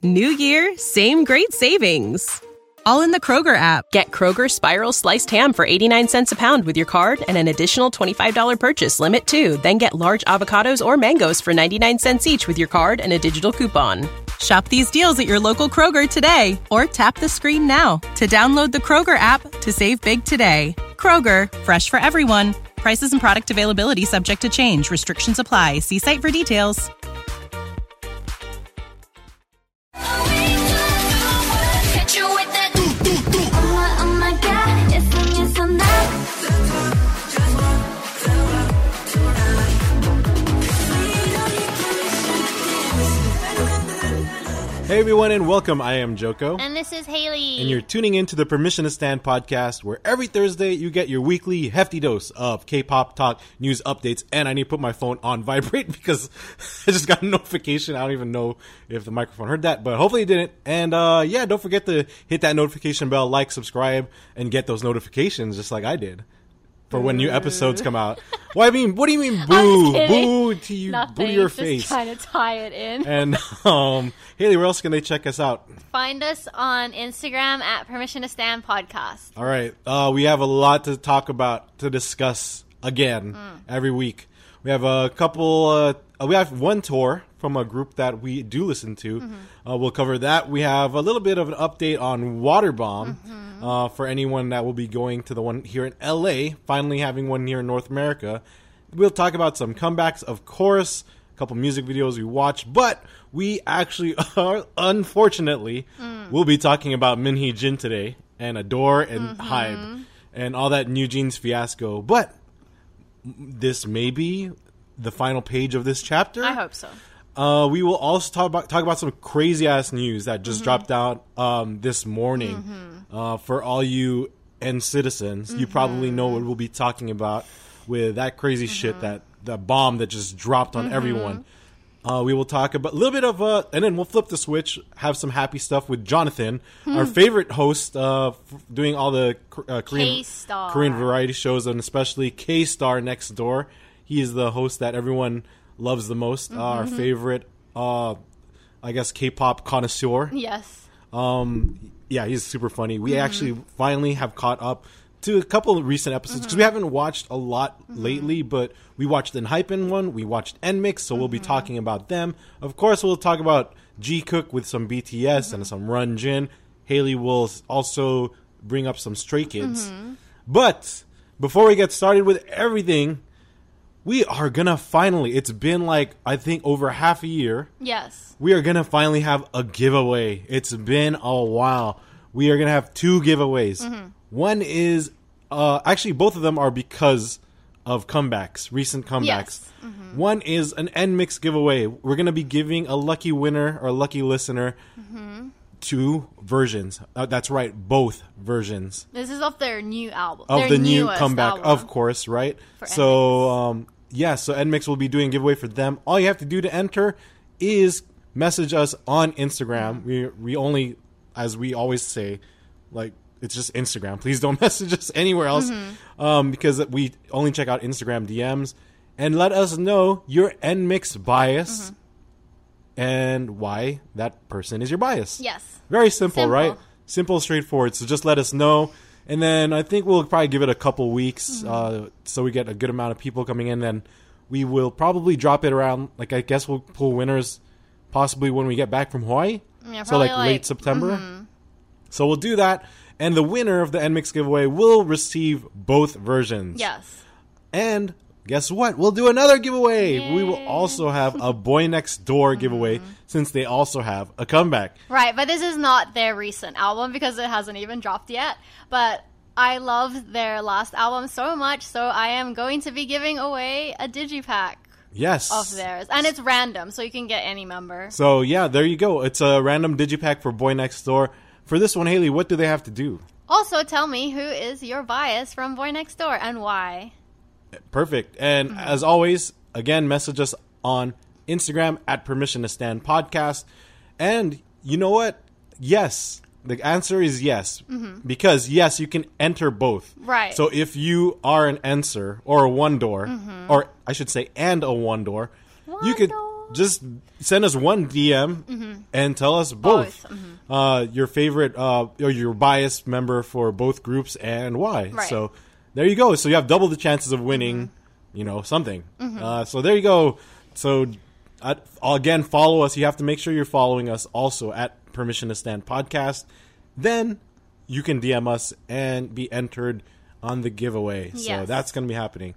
New year, same great savings. All in the Kroger app. Get Kroger Spiral Sliced Ham for 89 cents a pound with your card and an additional $25 purchase limit, too. Then get large avocados or mangoes for 99 cents each with your card and a digital coupon. Shop these deals at your local Kroger today or tap the screen now to download the Kroger app to save big today. Kroger, fresh for everyone. Prices and product availability subject to change. Restrictions apply. See site for details. Hey everyone and welcome, I am Joko. And this is Haley. And you're tuning in to the Permission to Stand podcast, where every Thursday you get your weekly hefty dose of K-pop talk, news updates, and I need to put my phone on vibrate because I just got a notification. I don't even know if the microphone heard that, but hopefully it didn't. And yeah, don't forget to hit that notification bell, like, subscribe, and get those notifications just like I did. For when new episodes come out. Well, I mean, what do you mean boo? Boo to you, Nothing, boo to your just face. Trying to tie it in. And Haley, where else can they check us out? Find us on Instagram at Permission to Stand Podcast. All right. We have a lot to talk about, to discuss again every week. We have a couple, we have one tour from a group that we do listen to. We'll cover that. We have a little bit of an update on Waterbomb for anyone that will be going to the one here in LA, finally having one here in North America. We'll talk about some comebacks, of course, a couple music videos we watched, but we actually are, unfortunately, we'll be talking about Minhee Jin today, and Adore and Hybe, and all that New Jeans fiasco. But this may be the final page of this chapter. I hope so. We will also talk about some crazy ass news that just dropped out this morning. For all you N citizens, you probably know what we'll be talking about with that crazy shit, that the bomb that just dropped on everyone. We will talk about a little bit of and then we'll flip the switch, have some happy stuff with Jonathan, our favorite host, doing all the Korean variety shows, and especially K-Star Next Door. He is the host that everyone loves the most, our favorite, I guess, K-pop connoisseur. Yes. Yeah, he's super funny. We actually finally have caught up to a couple of recent episodes because we haven't watched a lot lately, but we watched the Hypen one, we watched NMIXX, so we'll be talking about them. Of course, we'll talk about Jikook with some BTS and some Run Jin. Haley will also bring up some Stray Kids. But before we get started with everything, we are gonna finally, it's been like, I think, over half a year. Yes. We are gonna finally have a giveaway. It's been a while. We are gonna have two giveaways. One is, actually both of them are because of comebacks, recent comebacks. Yes. One is an NMIXX giveaway. We're gonna be giving a lucky winner or lucky listener two versions. That's right, both versions. This is of their new album. Of their the new newest comeback, album. of course, right? For so, yeah, so NMIXX will be doing a giveaway for them. All you have to do to enter is message us on Instagram. We only, as we always say, like, it's just Instagram. Please don't message us anywhere else because we only check out Instagram DMs. And let us know your NMIXX bias and why that person is your bias. Yes. Very simple, right? Simple, straightforward. So just let us know. And then I think we'll probably give it a couple weeks so we get a good amount of people coming in. Then we will probably drop it around, like, I guess we'll pull winners possibly when we get back from Hawaii. Yeah, so like late September. So we'll do that. And the winner of the NMIXX giveaway will receive both versions. Yes. And guess what? We'll do another giveaway. Yay. We will also have a Boy Next Door giveaway since they also have a comeback. Right, but this is not their recent album because it hasn't even dropped yet. But I love their last album so much, so I am going to be giving away a digipack. Yes. Of theirs. And it's random, so you can get any member. So, yeah, there you go. It's a random digipack for Boy Next Door. For this one, Haley, what do they have to do? Also, tell me who is your bias from Boy Next Door and why. Perfect. And as always, again, message us on Instagram at Permission to Stand Podcast. And you know what? Yes. The answer is yes. Because, yes, you can enter both. Right. So if you are an answer or a one door, or I should say, and a one door, you could just send us one DM and tell us both. Your favorite or your biased member for both groups and why. Right. So there you go. So you have double the chances of winning, something. So there you go. So again, follow us. You have to make sure you're following us also at Permission to Stand Podcast. Then you can DM us and be entered on the giveaway. Yes. So that's going to be happening.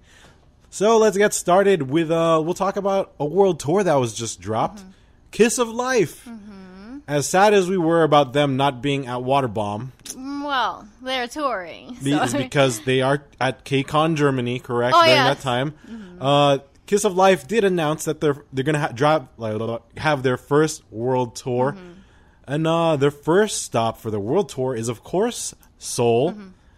So let's get started with, we'll talk about a world tour that was just dropped. Kiss of Life. As sad as we were about them not being at Waterbomb. Well, they're touring. It's because they are at KCON Germany, correct? Oh, during yes. that time. Kiss of Life did announce that they're going to have their first world tour. And their first stop for the world tour is, of course, Seoul.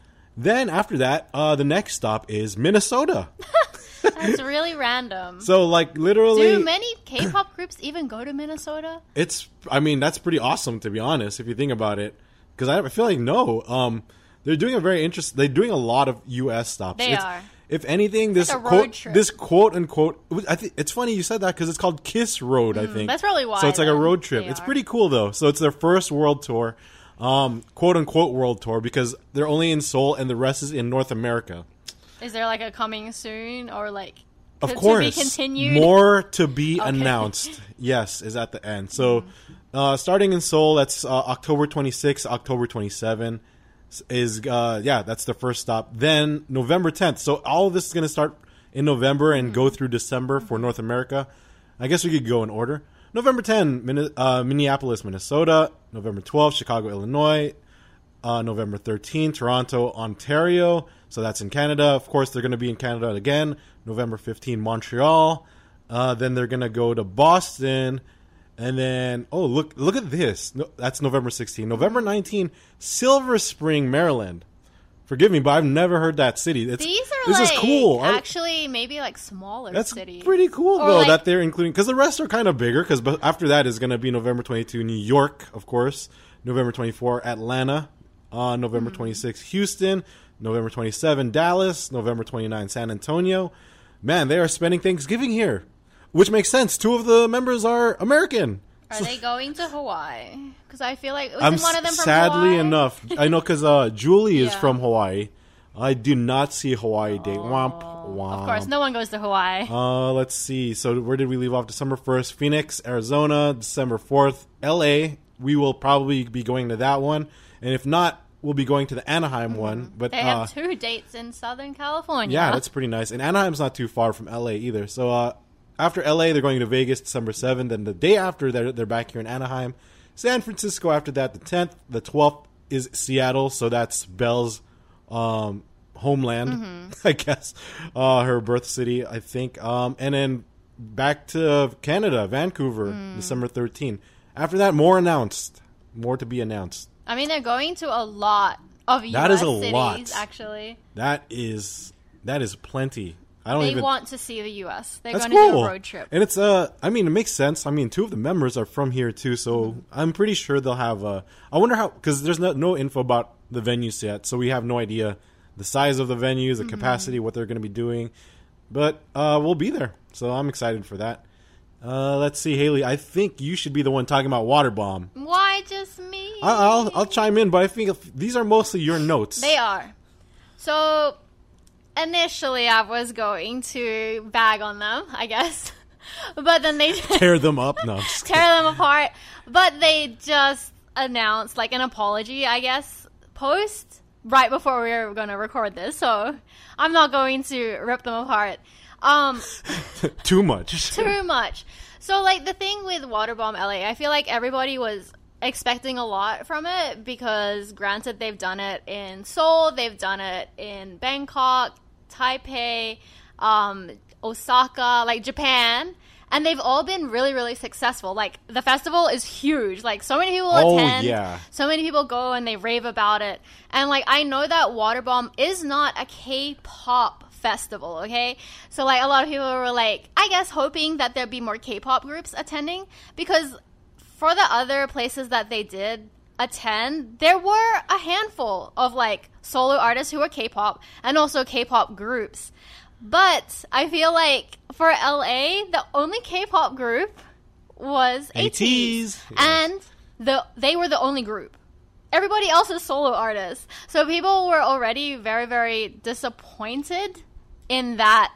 Then after that, the next stop is Minnesota. That's really random. So, literally... Do many K-pop groups even go to Minnesota? That's pretty awesome, to be honest, if you think about it. Because I feel like, no. They're doing they're doing a lot of U.S. stops. They are. If anything, this like a road trip. this quote-unquote... I think it's funny you said that because it's called Kiss Road, I think. That's probably why. So it's like a road trip. They It's are. pretty cool, though. So it's their first world tour. Quote-unquote world tour because they're only in Seoul and the rest is in North America. Is there like a coming soon or like Of to course, be continued? more to be announced. Yes, is at the end. So, starting in Seoul, that's October 26, October 27 is that's the first stop. Then November 10th. So all of this is going to start in November and go through December for North America. I guess we could go in order. November 10, Minneapolis, Minnesota. November 12, Chicago, Illinois. November 13, Toronto, Ontario. So that's in Canada. Of course, they're going to be in Canada again. November 15, Montreal. Then they're going to go to Boston. And then, look at this. No, that's November 16. November 19, Silver Spring, Maryland. Forgive me, but I've never heard that city. These are this is cool. actually maybe like smaller That's cities. pretty cool, Or though, like- that they're including. Because the rest are kind of bigger. Because after that is going to be November 22, New York, of course. November 24, Atlanta. November 26, Houston. November 27, Dallas. November 29, San Antonio. Man, they are spending Thanksgiving here. Which makes sense. Two of the members are American. Are they going to Hawaii? Because I feel like I'm wasn't one of them from sadly Hawaii? enough. I know because Julie is Yeah. from Hawaii. I do not see a Hawaii date. Womp womp. Of course, no one goes to Hawaii. Let's see. So where did we leave off? December 1st, Phoenix, Arizona. December 4th, LA. We will probably be going to that one. And if not, we'll be going to the Anaheim one. But They have 2 dates in Southern California. yeah, that's pretty nice. And Anaheim's not too far from LA either. So after LA, they're going to Vegas December 7th. Then the day after, they're back here in Anaheim. San Francisco after that, the 10th. The 12th is Seattle. So that's Belle's homeland, I guess. Her birth city, I think. And then back to Canada, Vancouver, December 13th. After that, more to be announced. I mean, they're going to a lot of U.S. That is a cities, lot. actually. That is plenty. I don't They even want to see the U.S. They're That's going to cool. do a road trip. And it's I mean, it makes sense. I mean, 2 of the members are from here too, so I'm pretty sure they'll have I wonder how, because there's no info about the venues yet, so we have no idea the size of the venues, the capacity, what they're going to be doing. But we'll be there, so I'm excited for that. Let's see, Haley. I think you should be the one talking about Waterbomb. Why just me? I'll chime in, but I think these are mostly your notes. They are. So, initially, I was going to bag on them, I guess. But then they Tear them up. No, I'm just kidding. tear them apart. But they just announced, like, an apology, I guess, post right before we were going to record this. So, I'm not going to rip them apart. Too much. Too much. So, like, the thing with Waterbomb LA, I feel like everybody was expecting a lot from it because, granted, they've done it in Seoul, they've done it in Bangkok, Taipei, Osaka, like, Japan, and they've all been really, really successful. Like, the festival is huge. Like, so many people attend. Yeah. So many people go and they rave about it. And, like, I know that Waterbomb is not a K-pop festival, okay? So, like, a lot of people were, like, I guess hoping that there'd be more K-pop groups attending, because for the other places that they did attend, there were a handful of, like, solo artists who were K-pop and also K-pop groups. But I feel like for LA, the only K-pop group was ATEEZ. Yes. And they were the only group. Everybody else is solo artists. So people were already very, very disappointed in that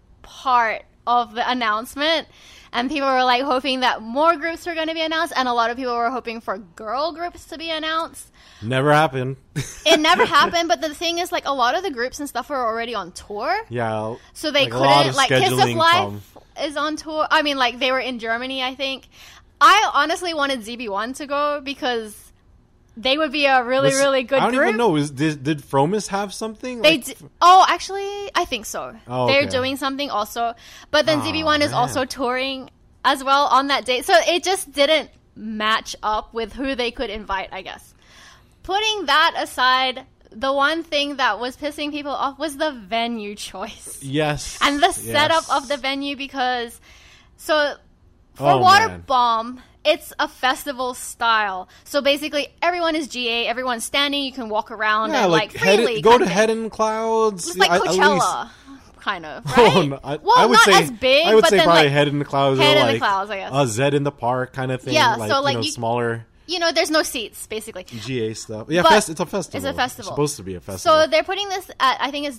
part of the announcement. And people were like hoping that more groups were going to be announced. And a lot of people were hoping for girl groups to be announced. Never happened. It never happened. But the thing is, like, a lot of the groups and stuff were already on tour. Yeah. So they like a lot couldn't, of like, Kiss of scheduling Life is on tour. I mean, like, they were in Germany, I think. I honestly wanted ZB1 to go because they would be a really, really good group. I don't even know. Did Fromis have something? They actually, I think so. Oh, They're okay. doing something also. But then ZB1 is man. also touring as well on that date. So it just didn't match up with who they could invite, I guess. Putting that aside, the one thing that was pissing people off was the venue choice. Yes. And the setup yes. of the venue because... So, for Oh, Water man. Bomb, it's a festival style. So basically, everyone is GA, everyone's standing, you can walk around Yeah, and like freely. go kind to of thing. Head in Clouds. It's like at least- Coachella, kind of, right? Oh, no, well, I would not say, as big, I would but say then probably like, Head in the Clouds. Head or in the like Clouds, I guess. A Zed in the Park kind of thing. Yeah, like, so, like, you know, smaller you know, there's no seats, basically. GA stuff. Yeah, But it's a festival. It's a festival. It's supposed to be a festival. So they're putting this at, I think it's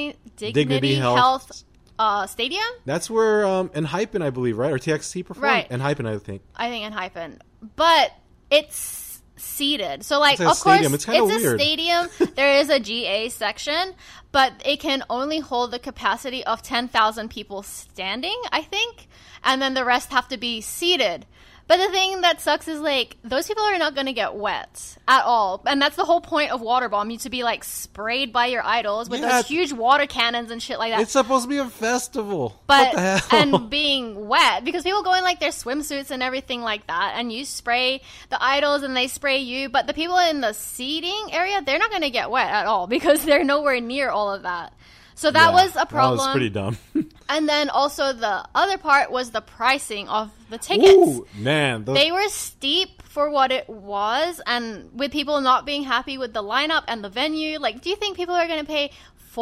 Dignity Health. Stadium? That's where Enhypen, I believe, right? Or TXT performed? Right. Enhypen, I think. I think in Hypen. But it's seated. So, like, It's like a of course, stadium. It's kinda a weird. stadium. There is a GA section, but it can only hold the capacity of 10,000 people standing, I think. And then the rest have to be seated. But the thing that sucks is, like, those people are not going to get wet at all. And that's the whole point of Water Bomb. You to be, like, sprayed by your idols with Yeah. those huge water cannons and shit like that. It's supposed to be a festival. But what the hell? and being wet because people go in like their swimsuits and everything like that, and you spray the idols and they spray you. But the people in the seating area, they're not going to get wet at all because they're nowhere near all of that. So that Yeah, was a problem. That was pretty dumb. And then also the other part was the pricing of the tickets. Ooh, man. They were steep for what it was, and with people not being happy with the lineup and the venue, like, do you think people are going to pay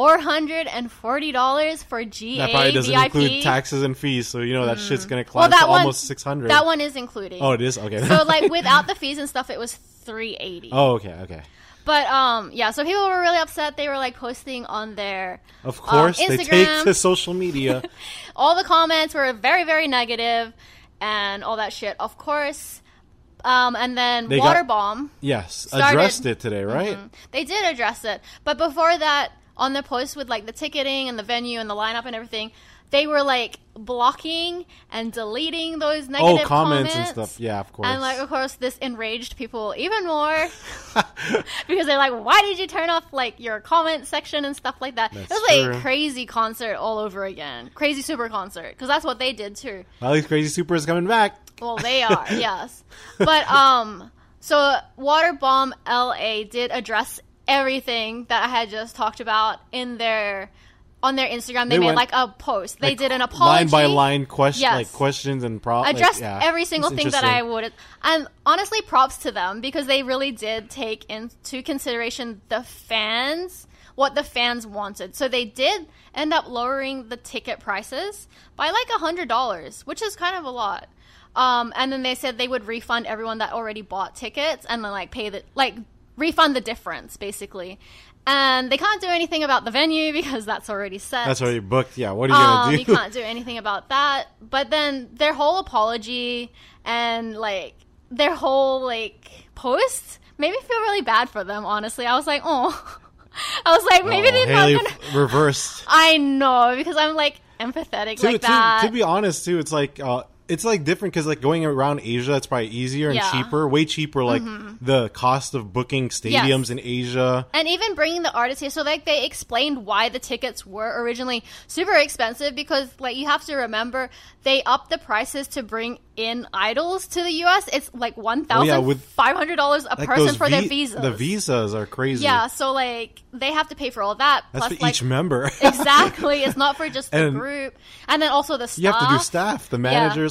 $440 for GA that probably doesn't VIP? include taxes and fees, so you know that shit's gonna Well, climb that to one, almost $600. That one is including. Oh, it is? Okay. So, like, without the fees and stuff, it was $380. Oh, okay. But, yeah, so people were really upset. They were, like, posting on their Of course, they Instagram. take to social media. All the comments were very, very negative and all that shit, of course. And then They Water got- Bomb. Yes, Started- addressed it today, right? They did address it. But before that, on the post with, like, the ticketing and the venue and the lineup and everything, they were, like, blocking and deleting those negative comments and stuff. Yeah, of course. And, like, of course, this enraged people even more because they're like, why did you turn off, like, your comment section and stuff like that? That's it was like true. a crazy concert all over again. Crazy Super concert. Because that's what they did, too. Well, these Crazy Super is coming back. Well, they are, yes. But, so Water Bomb LA did address everything that I had just talked about on their Instagram. They made went, like a post. They like, did an apology. Line by line Yes. like questions and problems. Addressed like, yeah, every single it's thing that I interesting. would. And honestly, props to them because they really did take into consideration the fans, what the fans wanted. So they did end up lowering the ticket prices by like $100, which is kind of a lot. And then they said they would refund everyone that already bought tickets and then like refund the difference basically. And they can't do anything about the venue because that's already set. That's already booked. Yeah, what are you gonna do? You can't do anything about that. But then their whole apology and like their whole like post made me feel really bad for them. Honestly, I was like, oh, I was like, maybe they're Haley not gonna. reversed. I know because I'm like empathetic like that. To be honest, too, it's like different because like going around Asia, it's probably easier and Yeah. cheaper, way cheaper. Like the cost of booking stadiums Yes. in Asia. And even bringing the artists here, so like they explained why the tickets were originally super expensive because like you have to remember they upped the prices to bring in idols to the U.S. It's like $1,500 a Like person those for their visas. The visas are crazy. Yeah, so like they have to pay for all that. That's plus, for like, each member. Exactly, it's not for just the And group, and then also the staff. You have to do staff, the managers.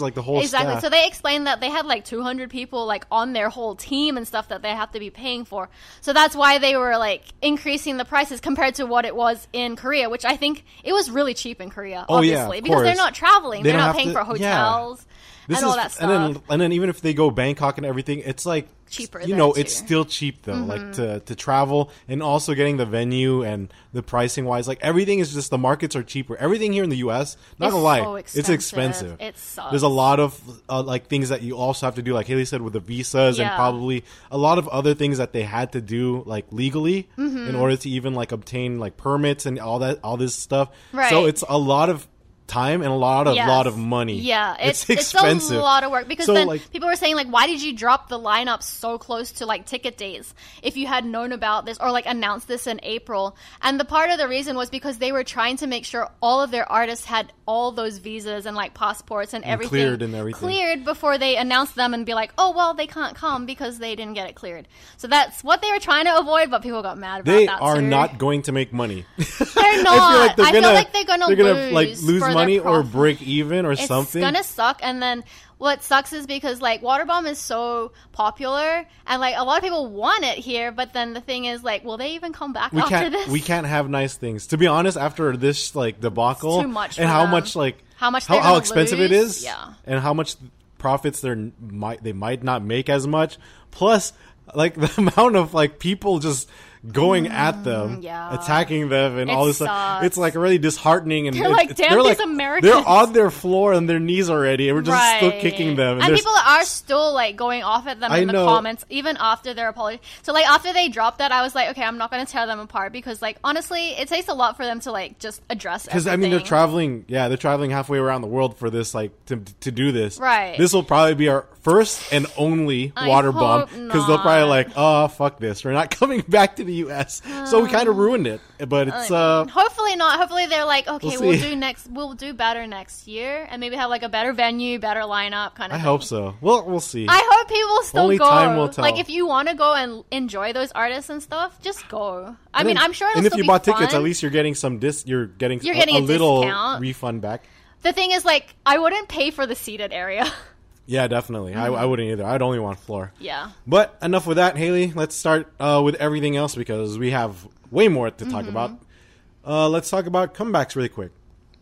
like the whole Exactly. staff. So they explained that they had like 200 people like on their whole team and stuff that they have to be paying for. So that's why they were like increasing the prices compared to what it was in Korea, which I think it was really cheap in Korea, obviously, of because they're course. not traveling. They're don't not have paying to- for hotels This and all is- that stuff. And then even if they go Bangkok and everything, it's like Cheaper You there, know, too. it's still cheap though. Like to travel and also getting the venue and the pricing wise, like everything is just the markets are cheaper. Everything here in the U.S. Not It's gonna lie, so it's expensive. It sucks. There's a lot of like things that you also have to do, like Haley said, with the visas and Yeah. probably a lot of other things that they had to do like legally in order to even like obtain like permits and all this stuff. Right. So it's a lot of time and a lot of money. Yeah, it's it's expensive. a lot of work because So, then like- people were saying like, why did you drop the lineup so close to like ticket days if you had known about this or like announced this in April? And the part of the reason was because they were trying to make sure all of their artists had all those visas and like passports and everything cleared before they announced them and be like, oh well, they can't come because they didn't get it cleared. So that's what they were trying to avoid, but people got mad about They that are too. not going to make money. They're not. I feel like they're gonna lose for their money or profit. break even or It's something. gonna suck. And then what sucks is because like Waterbomb is so popular and like a lot of people want it here, but then the thing is like, will they even come back after this? We can't have nice things. To be honest, after this like debacle It's too much and for how them. much like How much they're how gonna expensive it lose? is, Yeah. and how much profits they might not make as much. Plus, like the amount of like people just going at them, yeah. attacking them, and It all this stuff. sucks. It's like really disheartening. And They're like, damn, these Americans. They're on their floor on their knees already, and we're just still kicking them. And there's- people are still like going off at them I in the know. comments, even after their apology. So like after they dropped that, I was like, okay, I'm not going to tear them apart because like honestly, it takes a lot for them to like just address everything. Because I mean, they're traveling. Yeah, they're traveling halfway around the world for this, like to do this. Right. This will probably be our first and only I water hope bomb because they'll probably not. like, oh fuck this, we're not coming back to the U.S. So we kind of ruined it. But it's hopefully not. Hopefully they're like, okay, We'll see. we'll do better next year, and maybe have like a better venue, better lineup, kind of. I hope so. Well, we'll see. I hope people still Only go. time will tell. Like if you want to go and enjoy those artists and stuff, just go. I And mean, then- I'm sure it'll And if still you be bought fun. tickets, at least you're getting some You're getting getting a a little discount. refund back. The thing is, like, I wouldn't pay for the seated area. Yeah, definitely. I wouldn't either. I'd only want floor. Yeah. But enough with that, Haley. Let's start with everything else because we have way more to talk about. Let's talk about comebacks really quick.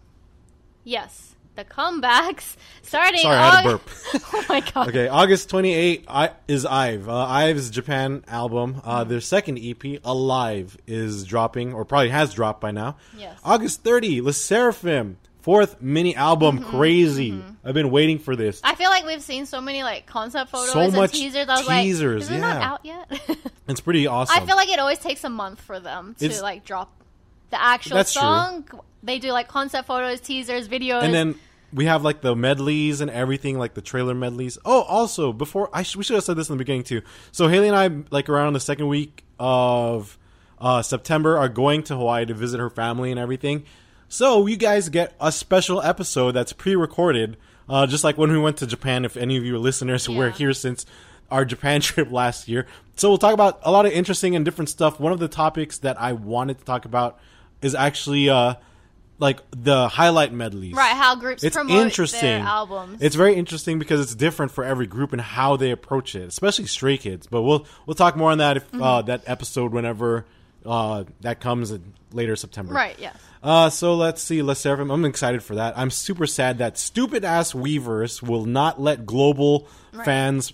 Yes. The comebacks starting. Sorry, I had to burp. Oh my god. Okay, August 28 is IVE. IVE's Japan album. Their second EP, Alive, is dropping, or probably has dropped by now. Yes. August 30, Le Seraphim. Fourth mini album, Crazy. I've been waiting for this. I feel like we've seen so many like concept photos So and much teasers. I was teasers, like, is it not yeah. out yet? It's pretty awesome. I feel like it always takes a month for them to It's- like drop the actual That's true. song. They do like concept photos, teasers, videos. And then we have like the medleys and everything, like the trailer medleys. Oh, also before we should have said this in the beginning too. So Haley and I, like around the second week of September, are going to Hawaii to visit her family and everything. So you guys get a special episode that's pre-recorded, just like when we went to Japan. If any of you listeners were Yeah. here since our Japan trip last year, so we'll talk about a lot of interesting and different stuff. One of the topics that I wanted to talk about is actually like the highlight medleys. right, how groups It's promote interesting. their albums. It's very interesting because it's different for every group and how they approach it, especially Stray Kids. But we'll talk more on that if that episode whenever that comes in later September. right, yes. So let's see. Let's start from. I'm excited for that. I'm super sad that stupid ass Weavers will not let global fans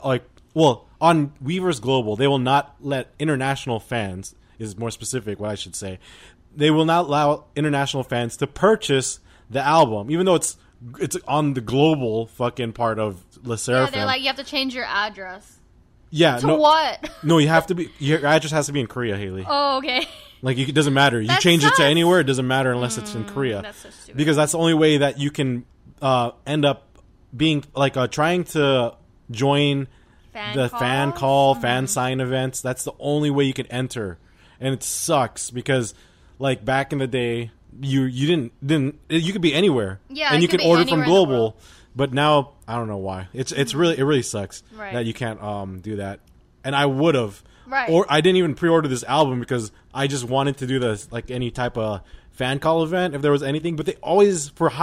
on Weavers Global. They will not let international fans. Is more specific what I should say. They will not allow international fans to purchase the album, even though it's on the global fucking part of Le Yeah, Seraphim. they're like, you have to change your address. Yeah, To no, what? no, you have to be. Your address has to be in Korea, Haley. Oh, okay. Like it doesn't matter. You That change it sucks. to anywhere, it doesn't matter unless it's in Korea. That's so stupid. Because that's the only way that you can end up being like trying to join fan call, fan sign events. That's the only way you can enter, and it sucks because like back in the day, you didn't you could be anywhere, Yeah, and it you could could be order anywhere from in the global. world. But now I don't know why. It really sucks Right. that you can't do that. And I would have. Right. Or I didn't even pre-order this album because I just wanted to do this like any type of fan call event if there was anything. But they always, for HYBE,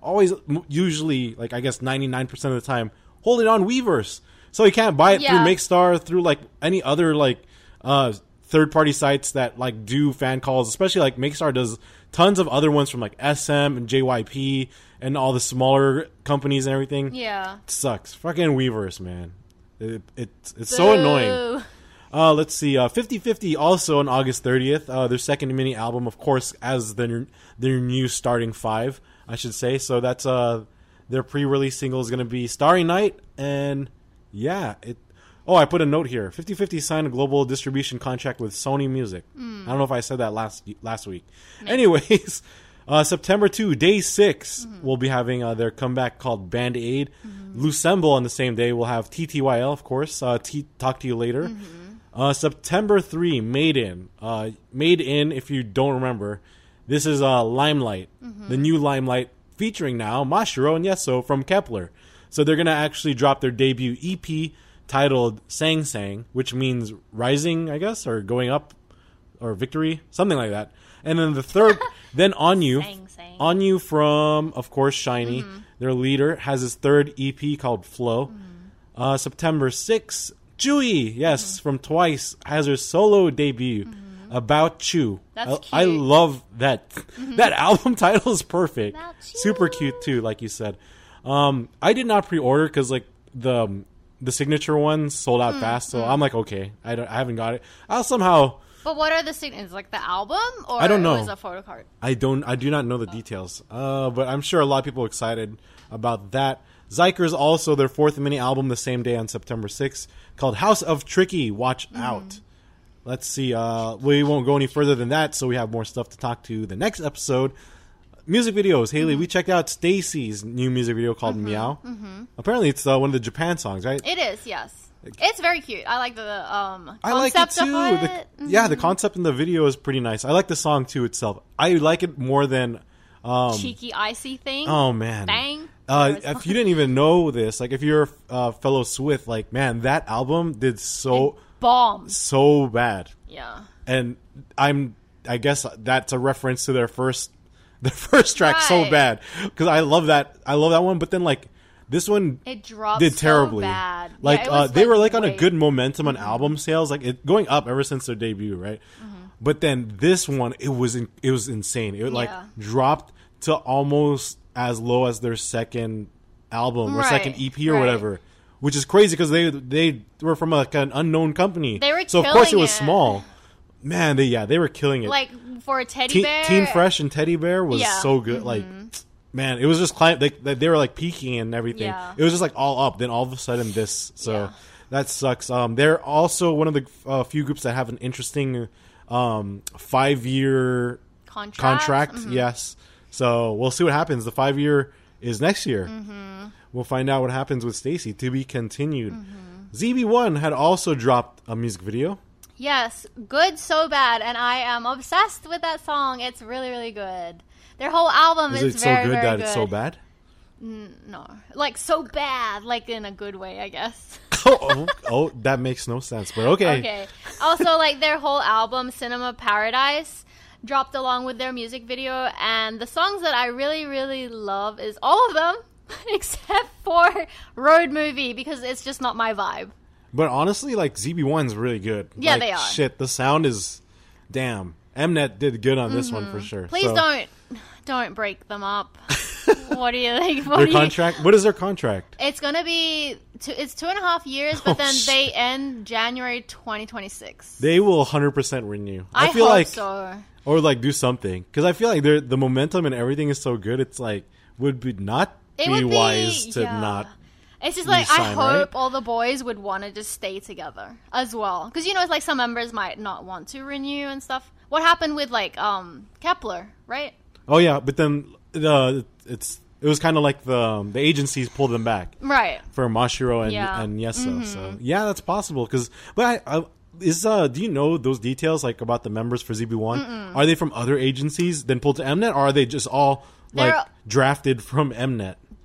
always, usually, like, I guess 99% of the time, holding on Weverse. So you can't buy it through Makestar, through, like, any other, like, third-party sites that, like, do fan calls. Especially, like, Makestar does tons of other ones from, like, SM and JYP and all the smaller companies and everything. Yeah. It sucks. Fucking Weverse, man. It's so annoying. Let's see. 50/50 also on August 30th. Their second mini album, of course, as their new starting five, I should say. So that's their pre-release single is going to be Starry Night. And yeah, I put a note here. 50/50 signed a global distribution contract with Sony Music. I don't know if I said that last week. Maybe. Anyways, September 2, Day 6, we'll be having their comeback called Band Aid. Lucemble on the same day. We'll have TTYL, of course. Talk to You Later. September 3, Made In. Made In, if you don't remember, this is Limelight. The new Limelight featuring now Mashiro and Yeso from Kepler. So they're going to actually drop their debut EP titled Sang Sang, which means rising, I guess, or going up, or victory, something like that. And then the third, then On You. Sang. On You from, of course, SHINee. Their leader has his third EP called Flow. September 6th, Jui, yes, from Twice, has her solo debut, About You. That's cute. I love that. That album title is perfect. Super cute, too, like you said. I did not pre-order because, like, the signature one sold out fast, so I'm like, okay, I haven't got it. I'll somehow... But what are the signatures? Like the album, or I don't know. It was a photo card? I do not know the details. But I'm sure a lot of people are excited about that. Zykers also their fourth mini album the same day on September 6th called House of Tricky. Watch out. Let's see. We won't go any further than that, so we have more stuff to talk to the next episode. Music videos. Haley, we checked out Stacy's new music video called Meow. Apparently, it's one of the Japan songs, right? It is, yes. It's very cute. I like the concept I like it too. of it. Yeah, the concept in the video is pretty nice. I like the song too itself. I like it more than Cheeky Icy thing. Oh man, Bang. If you didn't even know this, like if you're a fellow Swith, like man, that album did bomb so bad. Yeah, and I guess that's a reference to their first track, So Bad, because I love that one. But then like. This one it dropped did terribly. So bad. Like yeah, they were like on a good momentum on album sales, like it going up ever since their debut, right? But then this one, it was insane. It like dropped to almost as low as their second album or second EP or whatever, which is crazy because they were from like an unknown company. They were so of course it was small. Man, they were killing it. Like for a teddy bear, Teen Fresh and Teddy Bear was so good. Like. Man, it was just they were like peaking and everything. Yeah. It was just like all up. Then all of a sudden this. So that sucks. They're also one of the few groups that have an interesting 5-year contract. Yes. So we'll see what happens. The 5-year is next year. We'll find out what happens with Stacy. To be continued. ZB1 had also dropped a music video. Yes, Good So Bad, and I am obsessed with that song. It's really, really good. Their whole album is very, very good. Is it so good that it's so bad? No. Like, so bad, like in a good way, I guess. oh, that makes no sense, but okay. Okay. Also, like, their whole album, Cinema Paradise, dropped along with their music video, and the songs that I really, really love is all of them, except for Road Movie, because it's just not my vibe. But honestly, like, ZB1's really good. Yeah, like, they are. Shit, the sound is... Damn. Mnet did good on this one for sure. Please don't break them up. What do you think? Their contract? What is their contract? It's going to be... it's 2.5 years, but then they end January 2026. They will 100% renew. I feel hope like, so. Or like do something. Because I feel like the momentum and everything is so good, it's like... Would be wise to not... It's just like, I hope all the boys would want to just stay together as well. Because, you know, it's like some members might not want to renew and stuff. What happened with, like, Kepler, right? Oh, yeah, but then it was kind of like the agencies pulled them back. Right. For Mashiro and Yeso. So, yeah, that's possible. But do you know those details, like, about the members for ZB1? Are they from other agencies, then pulled to Mnet, or are they just all, like, drafted from Mnet?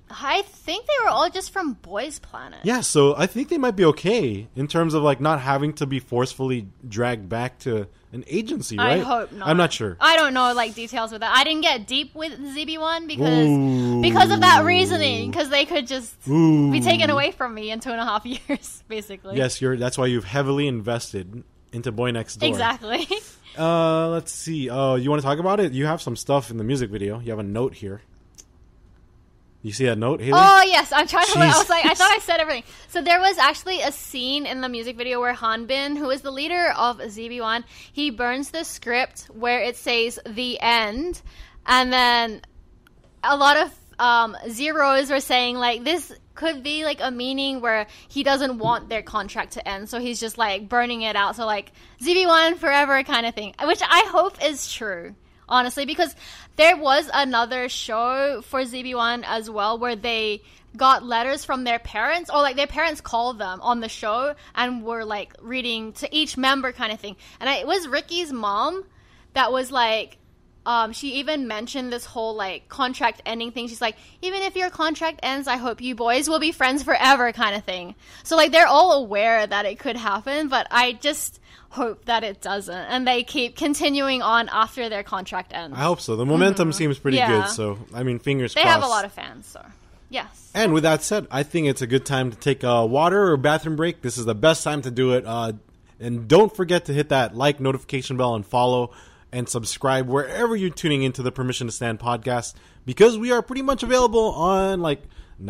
I think they were all just from Boys Planet. Yeah, so I think they might be okay in terms of like not having to be forcefully dragged back to an agency, right? I hope not. I'm not sure. I don't know like details with that. I didn't get deep with ZB1 because of that reasoning, because they could just be taken away from me in 2.5 years, basically. Yes, that's why you've heavily invested into Boy Next Door. Exactly. Let's see. You want to talk about it? You have some stuff in the music video. You have a note here. You see that note, Haley? Oh, yes. I'm trying to look. I was like, I thought I said everything. So there was actually a scene in the music video where Hanbin, who is the leader of ZB1, he burns the script where it says the end. And then a lot of zeros were saying, like, this could be, like, a meaning where he doesn't want their contract to end. So he's just, like, burning it out. So, like, ZB1 forever kind of thing, which I hope is true. Honestly, because there was another show for ZB1 as well where they got letters from their parents, or like their parents called them on the show and were like reading to each member kind of thing. And it was Ricky's mom that was like, she even mentioned this whole like contract ending thing. She's like, even if your contract ends, I hope you boys will be friends forever kind of thing. So like they're all aware that it could happen, but I just hope that it doesn't, and they keep continuing on after their contract ends. I hope so. The momentum seems pretty good, so I mean, fingers crossed. They have a lot of fans, so yes. And with that said, I think it's a good time to take a water or bathroom break. This is the best time to do it. And don't forget to hit that like, notification bell, and follow and subscribe wherever you're tuning into the Permission to Stand podcast, because we are pretty much available on like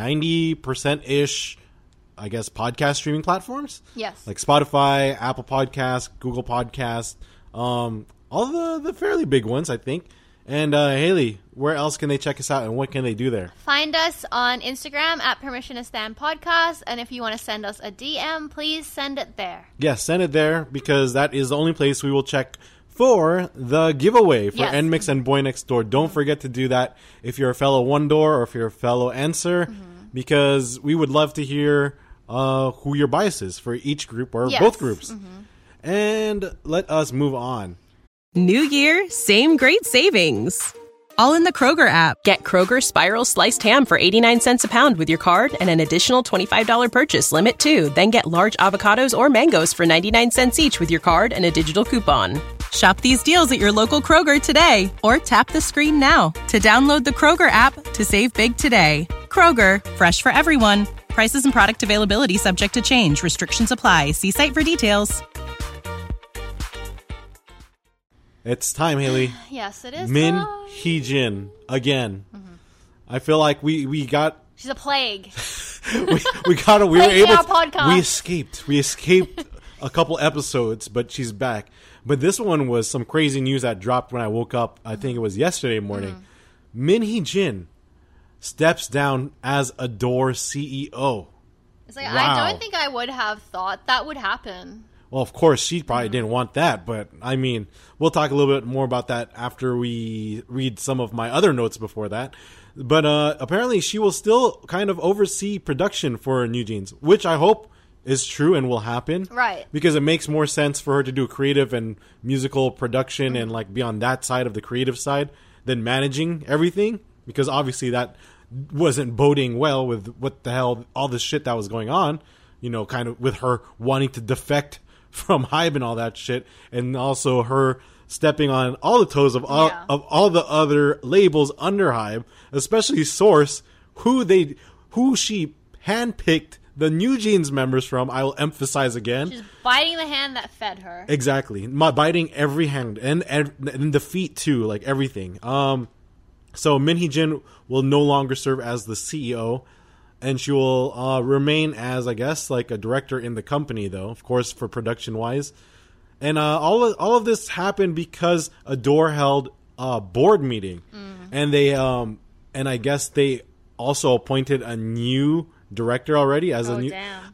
90%-ish, I guess, podcast streaming platforms. Yes. Like Spotify, Apple Podcasts, Google Podcasts, all the fairly big ones, I think. And Haley, where else can they check us out, and what can they do there? Find us on Instagram at Permission to Stand Podcast, and if you want to send us a DM, please send it there. Yes, send it there, because that is the only place we will check for the giveaway for NMIX and Boy Next Door. Don't forget to do that if you're a fellow One Door or if you're a fellow Answer, because we would love to hear who your bias is for each group or both groups. And let us move on. New year, same great savings. All in the Kroger app. Get Kroger Spiral Sliced Ham for 89 cents a pound with your card and an additional $25 purchase limit too. Then get large avocados or mangoes for 99 cents each with your card and a digital coupon. Shop these deals at your local Kroger today, or tap the screen now to download the Kroger app to save big today. Kroger, fresh for everyone. Prices and product availability subject to change. Restrictions apply. See site for details. It's time, Haley. Yes, it is. Min Hee-jin again. I feel like we got. She's a plague. we got. We were able. Podcast. We escaped. We escaped a couple episodes, but she's back. But this one was some crazy news that dropped when I woke up. I think it was yesterday morning. Min Hee-jin steps down as Adore CEO. It's like, wow. I don't think I would have thought that would happen. Well, of course, she probably didn't want that, but I mean, we'll talk a little bit more about that after we read some of my other notes before that. But apparently she will still kind of oversee production for New Jeans, which I hope is true and will happen. Right. Because it makes more sense for her to do creative and musical production and like be on that side of the creative side than managing everything. Because obviously that wasn't boding well with what the hell, all this shit that was going on, you know, kind of with her wanting to defect from Hybe and all that shit. And also her stepping on all the toes of all the other labels under Hybe, especially Source, who she handpicked the New Jeans members from. I will emphasize again. She's biting the hand that fed her. Exactly. Biting every hand and the feet too, like everything. So Min Hee-jin will no longer serve as the CEO, and she will remain as, I guess, like a director in the company, though, of course, for production-wise. And all of this happened because Adore held a board meeting, and they and I guess they also appointed a new director already as as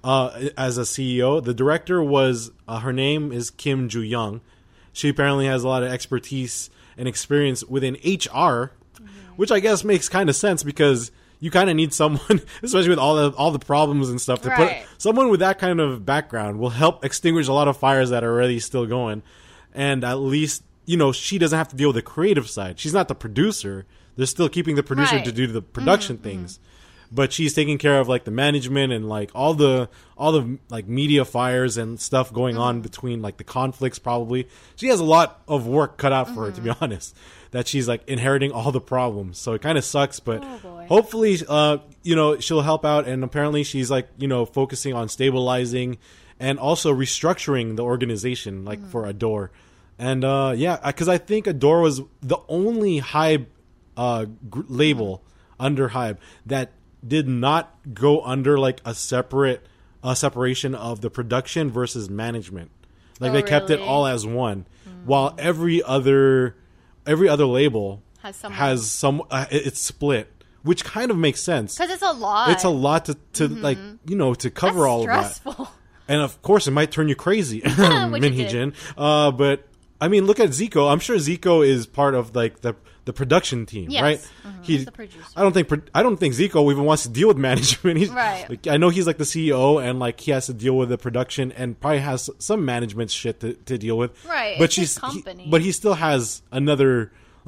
a CEO. The director was her name is Kim Joo-young. She apparently has a lot of expertise and experience within HR, which I guess makes kind of sense because you kind of need someone, especially with all the problems and stuff, to put someone with that kind of background will help extinguish a lot of fires that are already still going. And at least, you know, she doesn't have to deal with the creative side. She's not the producer. They're still keeping the producer to do the production things. but she's taking care of like the management and like all the like media fires and stuff going on between like the conflicts. Probably she has a lot of work cut out for her, to be honest, that she's like inheriting all the problems. So it kind of sucks, but hopefully she'll help out. And apparently she's like focusing on stabilizing and also restructuring the organization, like for Adore. And because I think Adore was the only HYBE label under HYBE that did not go under like a separation of the production versus management. Like they kept it all as one, while every other label has some it's split, which kind of makes sense because it's a lot. It's a lot to like to cover That's all stressful. of that, and of course it might turn you crazy, Minhee Jin. But I mean, look at Zico. I'm sure Zico is part of like the production team, right? He's the producer. I don't think Zico even wants to deal with management. He's, right. Like, I know he's like the CEO and like he has to deal with the production and probably has some management shit to deal with. Right. But it's his company. but he still has another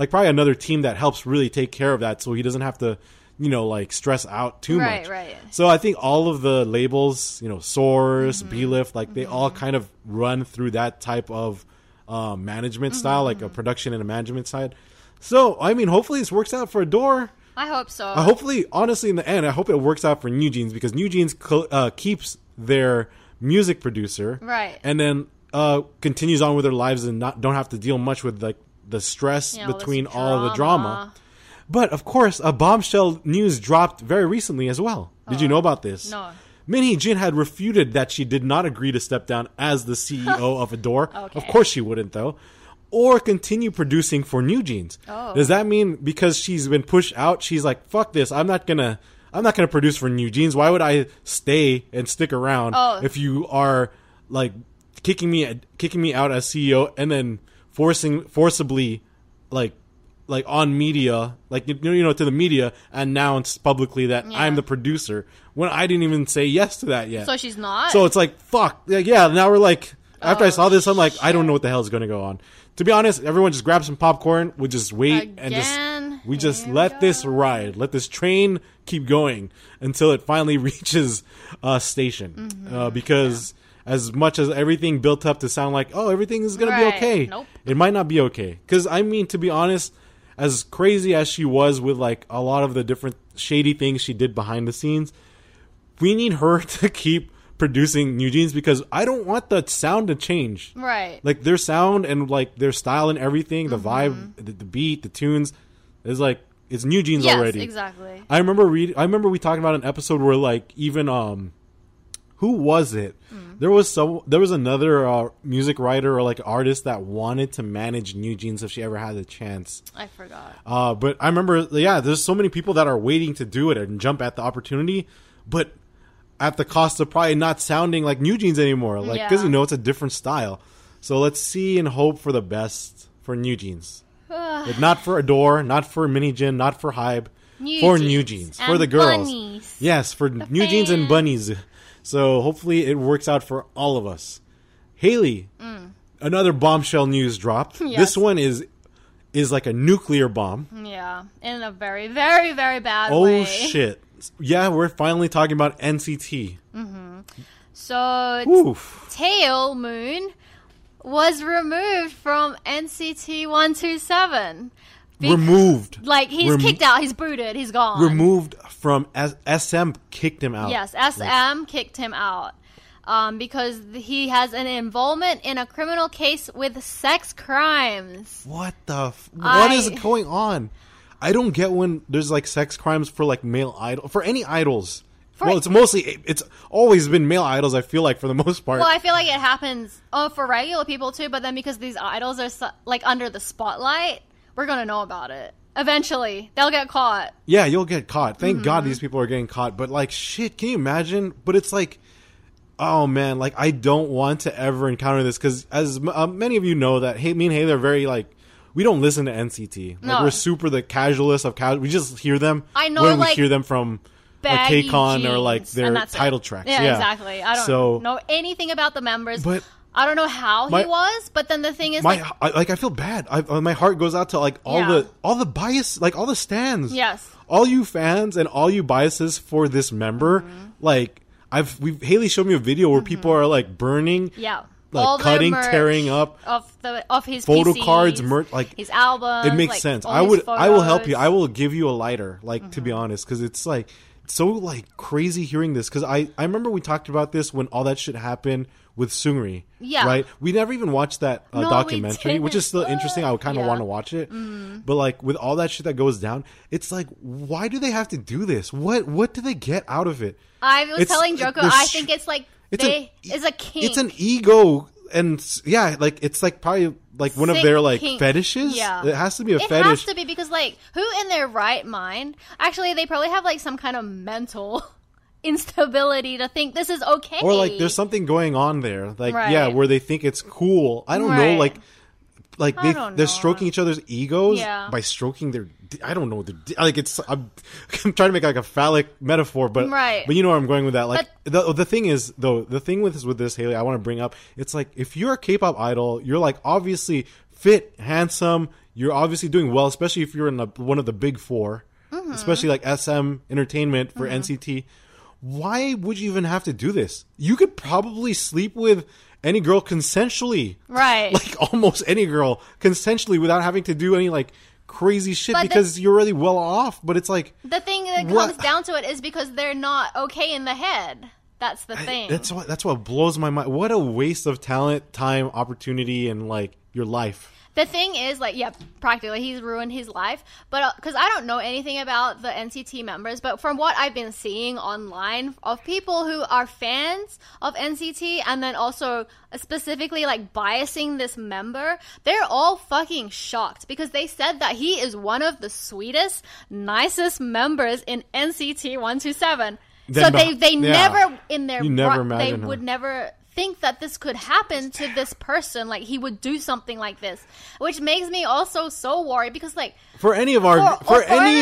team that helps really take care of that, so he doesn't have to like stress out too much. Right. So I think all of the labels, Source, B-Lift, like they all kind of run through that type of management style, like a production and a management side. So, I mean, hopefully this works out for Adore. I hope so. Hopefully, honestly, in the end, I hope it works out for New Jeans because New Jeans keeps their music producer. Right. And then continues on with their lives and don't have to deal much with like the stress between all the drama. But, of course, a bombshell news dropped very recently as well. Did you know about this? No. Minhee Jin had refuted that she did not agree to step down as the CEO of Adore. Okay. Of course she wouldn't, though. Or continue producing for New Jeans. Does that mean because she's been pushed out, she's like, fuck this, I'm not gonna produce for New Jeans. Why would I stay and stick around if you are like kicking me out as CEO and then forcibly like on media, like to the media, announce publicly that I'm the producer when I didn't even say yes to that yet. So she's not? So it's like, fuck. Yeah, now we're like, after I saw this, I'm like, I don't know what the hell is going to go on. To be honest, everyone just grab some popcorn. We just wait and just let this ride. Let this train keep going until it finally reaches a station. Because as much as everything built up to sound like, everything is going to be okay. Nope. It might not be okay. Because, I mean, to be honest, as crazy as she was with like a lot of the different shady things she did behind the scenes, we need her to keep producing New Jeans because I don't want the sound to change. Right. Like their sound and like their style and everything, the vibe, the beat, the tunes is like it's New Jeans already. Yes, exactly. I remember we talked about an episode where like even who was it? There was another music writer or like artist that wanted to manage New Jeans if she ever had the chance. I forgot. But I remember, there's so many people that are waiting to do it and jump at the opportunity, but at the cost of probably not sounding like New Jeans anymore. Like, because it's a different style. So let's see and hope for the best for New Jeans. But not for Adore, not for Minhee Jin, not for HYBE. New Jeans. For the girls. Bunnies. Yes, for New Jeans and bunnies. So hopefully it works out for all of us. Haley, another bombshell news dropped. Yes. This one is like a nuclear bomb. Yeah, in a very, very, very bad way. Oh, shit. Yeah, we're finally talking about NCT. So, Oof. Taeil Moon was removed from NCT 127. Removed. Like, he's kicked out. He's booted. He's gone. Removed from SM kicked him out. Yes, SM kicked him out. Because he has an involvement in a criminal case with sex crimes. What is going on? I don't get when there's like sex crimes for like male idol for any idols. It's always been male idols. I feel like for the most part. Well, I feel like it happens for regular people too. But then because these idols are like under the spotlight, we're gonna know about it eventually. They'll get caught. Yeah, you'll get caught. Thank God these people are getting caught. But like, shit, can you imagine? But it's like, oh man, like I don't want to ever encounter this because as many of you know that me and Haley are very like. We don't listen to NCT. Like, we're super the casualist of casual. We just hear them when we hear them from like KCON or like their title tracks. Yeah, exactly. I don't know anything about the members. But I don't know how he was, but then the thing is, I feel bad. My heart goes out to like all the bias, like all the stands. Yes. All you fans and all you biases for this member, like Haley showed me a video where people are like burning, like all cutting, tearing up of his photo PCs, cards, like his albums. It makes sense. I will help you. I will give you a lighter, like to be honest, because it's like so like crazy hearing this. Because I remember we talked about this when all that shit happened with Seungri. Yeah. Right? We never even watched that documentary, which is still interesting. I would kind of want to watch it. But like with all that shit that goes down, it's like, why do they have to do this? What do they get out of it? I was telling Joko, I think it's like it's a kink. It's an ego, and like it's like probably like one of their like kink. Fetishes. Yeah, it has to be a fetish. It has to be because like who in their right mind? Actually, they probably have like some kind of mental instability to think this is okay, or like there's something going on there. Like where they think it's cool. I don't know. Like they're stroking each other's egos by stroking their. I don't know. Like it's. I'm trying to make like a phallic metaphor, but you know where I'm going with that. Like the thing is though, the thing with this Haley, I want to bring up. It's like if you're a K-pop idol, you're like obviously fit, handsome. You're obviously doing well, especially if you're in one of the big four, especially like SM Entertainment for NCT. Why would you even have to do this? You could probably sleep with any girl consensually. Right. Like almost any girl consensually without having to do any like crazy shit because you're really well off. But it's like... The thing that comes down to it is because they're not okay in the head. That's the thing. That's what blows my mind. What a waste of talent, time, opportunity, and like your life. The thing is, like, practically, he's ruined his life. But because I don't know anything about the NCT members, but from what I've been seeing online of people who are fans of NCT and then also specifically, like, biasing this member, they're all fucking shocked because they said that he is one of the sweetest, nicest members in NCT 127. So they never, in their... They would never... think that this could happen to this person, like he would do something like this, which makes me also so worried because like for any of our any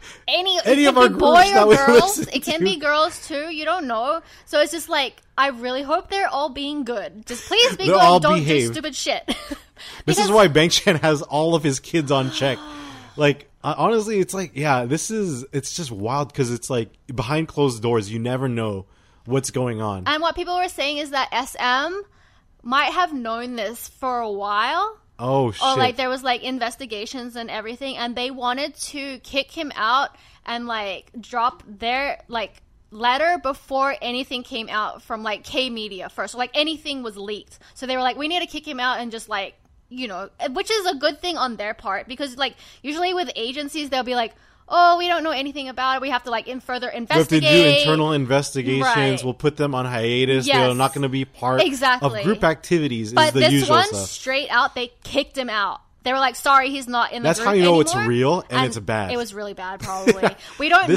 of our boy or girls, it can be girls too, you don't know. So it's just like I really hope they're all being good. Just please be good and don't do stupid shit. This is why Bang Chan has all of his kids on check. Like honestly, it's like it's just wild because it's like behind closed doors you never know what's going on. And what people were saying is that SM might have known this for a while. Oh, shit. Or, like, there was, like, investigations and everything, and they wanted to kick him out and, like, drop their, like, letter before anything came out from, like, K-Media first. So, like, anything was leaked. So they were like, we need to kick him out and just, like, you know, which is a good thing on their part because, like, usually with agencies, they'll be like, oh, we don't know anything about it. We have to, like, further investigate. We have to do internal investigations. Right. We'll put them on hiatus. Yes. They're not going to be part of group activities. But is the usual this one, straight out, they kicked him out. They were like, sorry, he's not in the That's group how you know anymore. It's real and it's bad. It was really bad, probably. We don't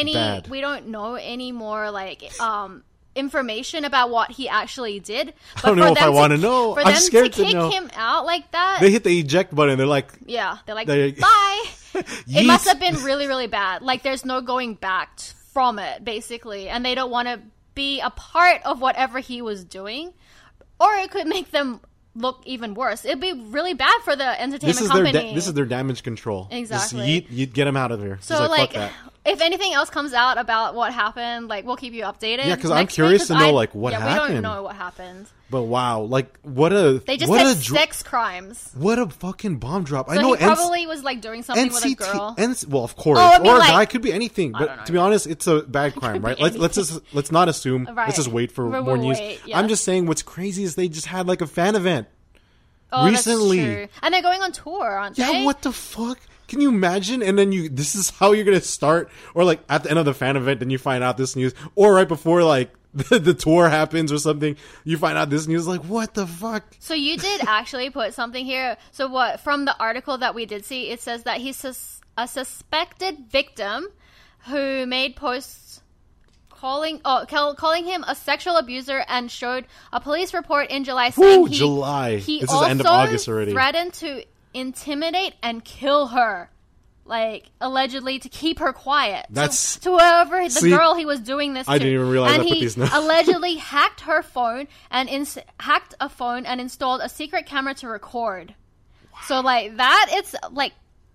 know any more, like, information about what he actually did. But I don't know if I want to know. For them to kick him out like that. They hit the eject button. They're like... Yeah. They're like, bye. It must have been really, really bad. Like, there's no going back from it, basically. And they don't want to be a part of whatever he was doing. Or it could make them look even worse. It'd be really bad for the entertainment company. This is their damage control. Exactly. Just get them out of there. So, like, if anything else comes out about what happened, like, we'll keep you updated. Yeah, because I'm curious to know, like, what happened. We don't know what happened. But wow, like, what a... They just said sex crimes. What a fucking bomb drop. So I know he probably was, like, doing something with a girl. Well, of course. Or a guy, could be anything. But to be honest, it's a bad crime, right? Let's not assume. Right. Let's just wait for more news. Yeah. I'm just saying what's crazy is they just had, like, a fan event. Recently. That's true. And they're going on tour, aren't they? Yeah, what the fuck? Can you imagine? And then this is how you're going to start, or like at the end of the fan event, then you find out this news, or right before like the tour happens or something, you find out this news, like what the fuck? So you did actually put something here. So what, from the article that we did see, it says that he's a suspected victim who made posts calling him a sexual abuser and showed a police report in July saying July. He this also is the end of August already. Threatened to intimidate and kill her. like allegedly to keep her quiet. That's to whoever the girl he was doing this to. I didn't even realize and I put he these notes. allegedly hacked her phone and hacked a phone and installed a secret camera to record. Wow. So like that, it's like.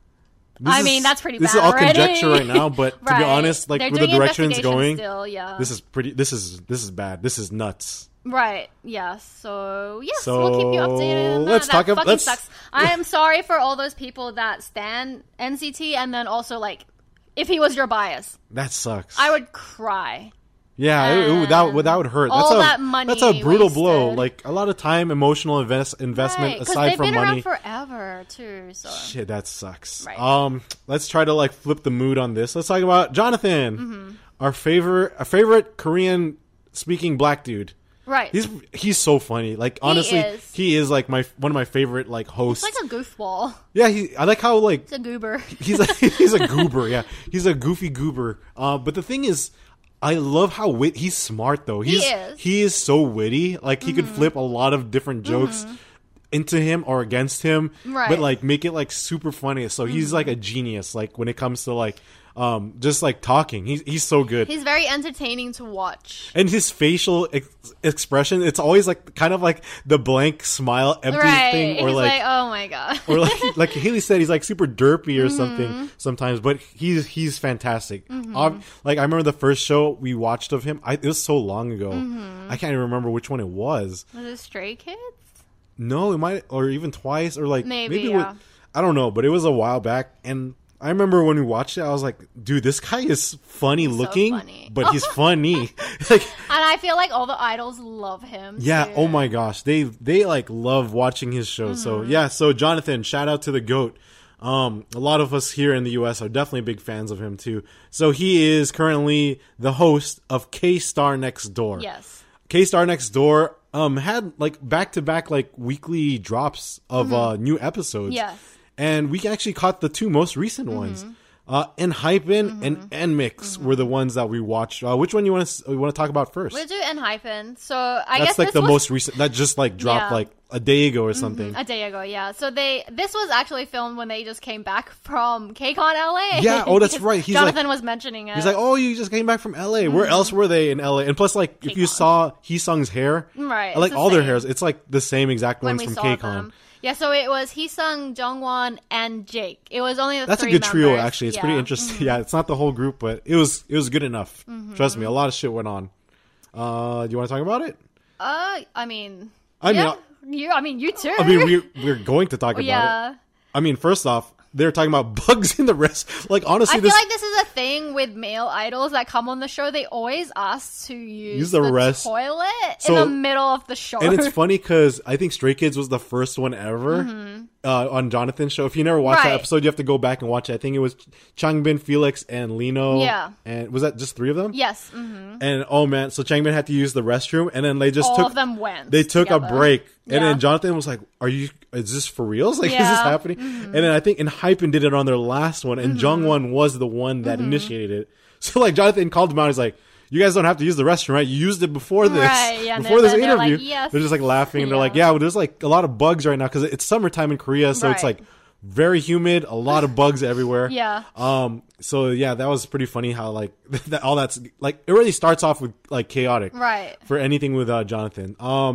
That's pretty bad. This is all already. conjecture right now, but to be honest, like They're where the doing direction it's going, still, yeah. this is bad. This is nuts. Right. Yeah. So yes, So, we'll keep you updated on that. let's talk about. Fucking sucks. I am sorry for all those people that stan NCT, and then also like, if he was your bias, That sucks. I would cry. Yeah, that would hurt. All that money That's a brutal wasted. blow. Like a lot of time, emotional investment Right, aside from they've been money. around forever too. So Shit, that sucks. Right. Let's try to like flip the mood on this. Let's talk about Jonathan, our favorite Korean speaking black dude. right. He's so funny. Like honestly, he is like one of my favorite like hosts. It's like a goofball. Yeah, I like how like It's a goober. he's a goober. Yeah, he's a goofy goober. But the thing is, I love how he's smart though. He is so witty. Like he could flip a lot of different jokes into him or against him, Right. but like make it like super funny. So he's like a genius. Like when it comes to like just like talking, he's so good. He's very entertaining to watch. And his facial expression, it's always like kind of like the blank smile, empty Right. thing, or He's like oh my god. or like Haley said, he's like super derpy or something sometimes, but he's fantastic. Like I remember the first show we watched of him. It was so long ago. I can't even remember which one it was. Was it Stray Kids? No, it might, or even twice, or like Maybe, it yeah. I don't know, but it was a while back, and I remember when we watched it, I was like, dude, this guy is funny looking, funny. but he's funny. Like, And I feel like all the idols love him. yeah, too. oh my gosh, they like love watching his show. So yeah, so Jonathan, shout out to the GOAT. A lot of us here in the US are definitely big fans of him too. So he is currently the host of K-Star Next Door. Yes. K-Star Next Door had like back-to-back like weekly drops of new episodes. Yes. And we actually caught the two most recent ones. Enhypen and Nmix were the ones that we watched. Which one you want to talk about first? We'll do Enhypen. So I That's guess like this the was most recent. That just like dropped Yeah. like a day ago or something. a day ago, yeah. So this was actually filmed when they just came back from KCON LA. Yeah, oh, that's Because right. He's Jonathan like, was mentioning it. He's like, oh, you just came back from LA. Where else were they in LA? And plus, like, if you KCON. saw Heesung's hair, Right, I like it's the all their same. hairs. It's like the same exact when ones we from saw KCON. them. Yeah, so it was Heesung, Jungwon, and Jake. It was only the That's a three good trio, members. actually. It's Yeah. pretty interesting. Yeah, it's not the whole group, but it was good enough. Trust me, a lot of shit went on. Do you want to talk about it? I mean, I mean, yeah. You too. I mean, we're going to talk about yeah. it. I mean, first off, they're talking about bugs in the rest. Like, honestly, I feel like this is a thing with male idols that come on the show. They always ask to use the the rest. toilet So- in the middle of the show. and it's funny because I think Stray Kids was the first one ever on Jonathan's show. If you never watched that Right. episode, you have to go back and watch it. I think it was Changbin, Felix, and Lino. Yeah. And was that just three of them? Yes. And oh man, so Changbin had to use the restroom, and then they just All took of them went. They took together. a break, and Yeah. then Jonathan was like, is this for reals? Like, is this Yeah. Mm-hmm. happening?" And then I think Enhypen did it on their last one, and Jungwon was the one that initiated it. So like Jonathan called him out. He's like, "You guys don't have to use the restroom, right? You used it before this, Right, yeah, and before this they're interview." like, "Yes." They're just like laughing, and they're Yeah. like, "Yeah, well, there's like a lot of bugs right now because it's summertime in Korea, so it's Right. like very humid, a lot of bugs everywhere." Yeah. So yeah, that was pretty funny how like that all that's like it really starts off with like chaotic, Right. For anything with Jonathan.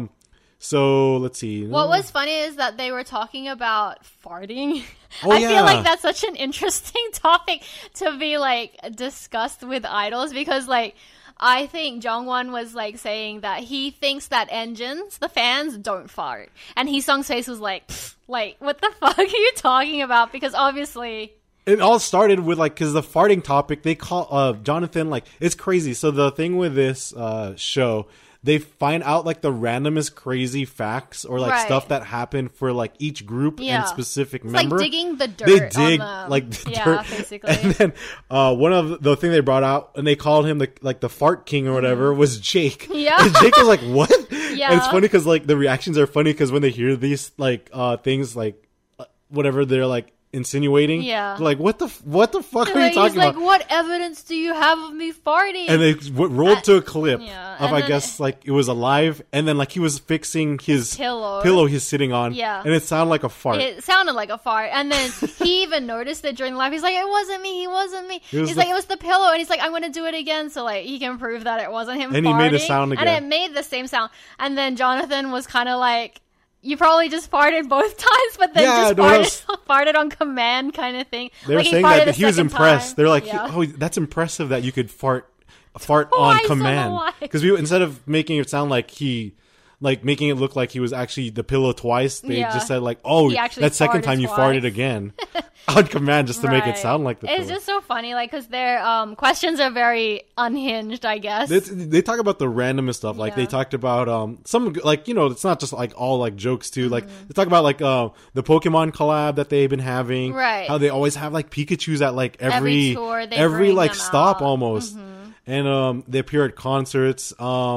So let's see. What was funny is that they were talking about farting. Oh, I yeah. feel like that's such an interesting topic to be like discussed with idols because like I think Jungwon was like saying that he thinks that engines, the fans, don't fart. And Heesung's face was like, "Pfft, like, what the fuck are you talking about? Because obviously It all started with like because the farting topic they call Jonathan like it's crazy. So the thing with this show, they find out like the randomest crazy facts or like Right. stuff that happened for like each group Yeah. and specific it's member. like digging the dirt. They dig on them. like the yeah, dirt, basically. and then one of the thing they brought out, and they called him the fart king or whatever, was Jake. Yeah. And Jake was like, "What?" Yeah. And it's funny because like the reactions are funny because when they hear these like things like whatever, they're like insinuating. Yeah. Like, what the fuck are you Like, talking he's like, about? what evidence do you have of me farting? And they rolled to a clip yeah, of, and I then guess, like, it was alive, and then, like, he was fixing his pillow he's sitting on. Yeah. And it sounded like a fart. It sounded like a fart, and then he even noticed it during the live. He's like, "It wasn't me. He wasn't me." He's like, "It was the pillow," and he's like, "I'm gonna do it again," so like he can prove that it wasn't him. And farting. he made a sound again, and it made the same sound. And then Jonathan was kind of like, "You probably just farted both times, but then farted on command, kind of thing." They were like, saying that he was impressed. They're like, "Oh, that's impressive that you could fart on command." Because instead of making it sound like making it look like he was actually the pillow twice, they just said like, "Oh, that second time you farted again on command," just to make it sound like the pillow. It's just so funny, like, because their questions are very unhinged, I guess. They talk about the randomest stuff. Like, they talked about some, like, it's not just like all like jokes too. Like, they talk about like the Pokemon collab that they've been having. Right. How they always have like Pikachus at like every tour, every like stop out. almost. And they appear at concerts.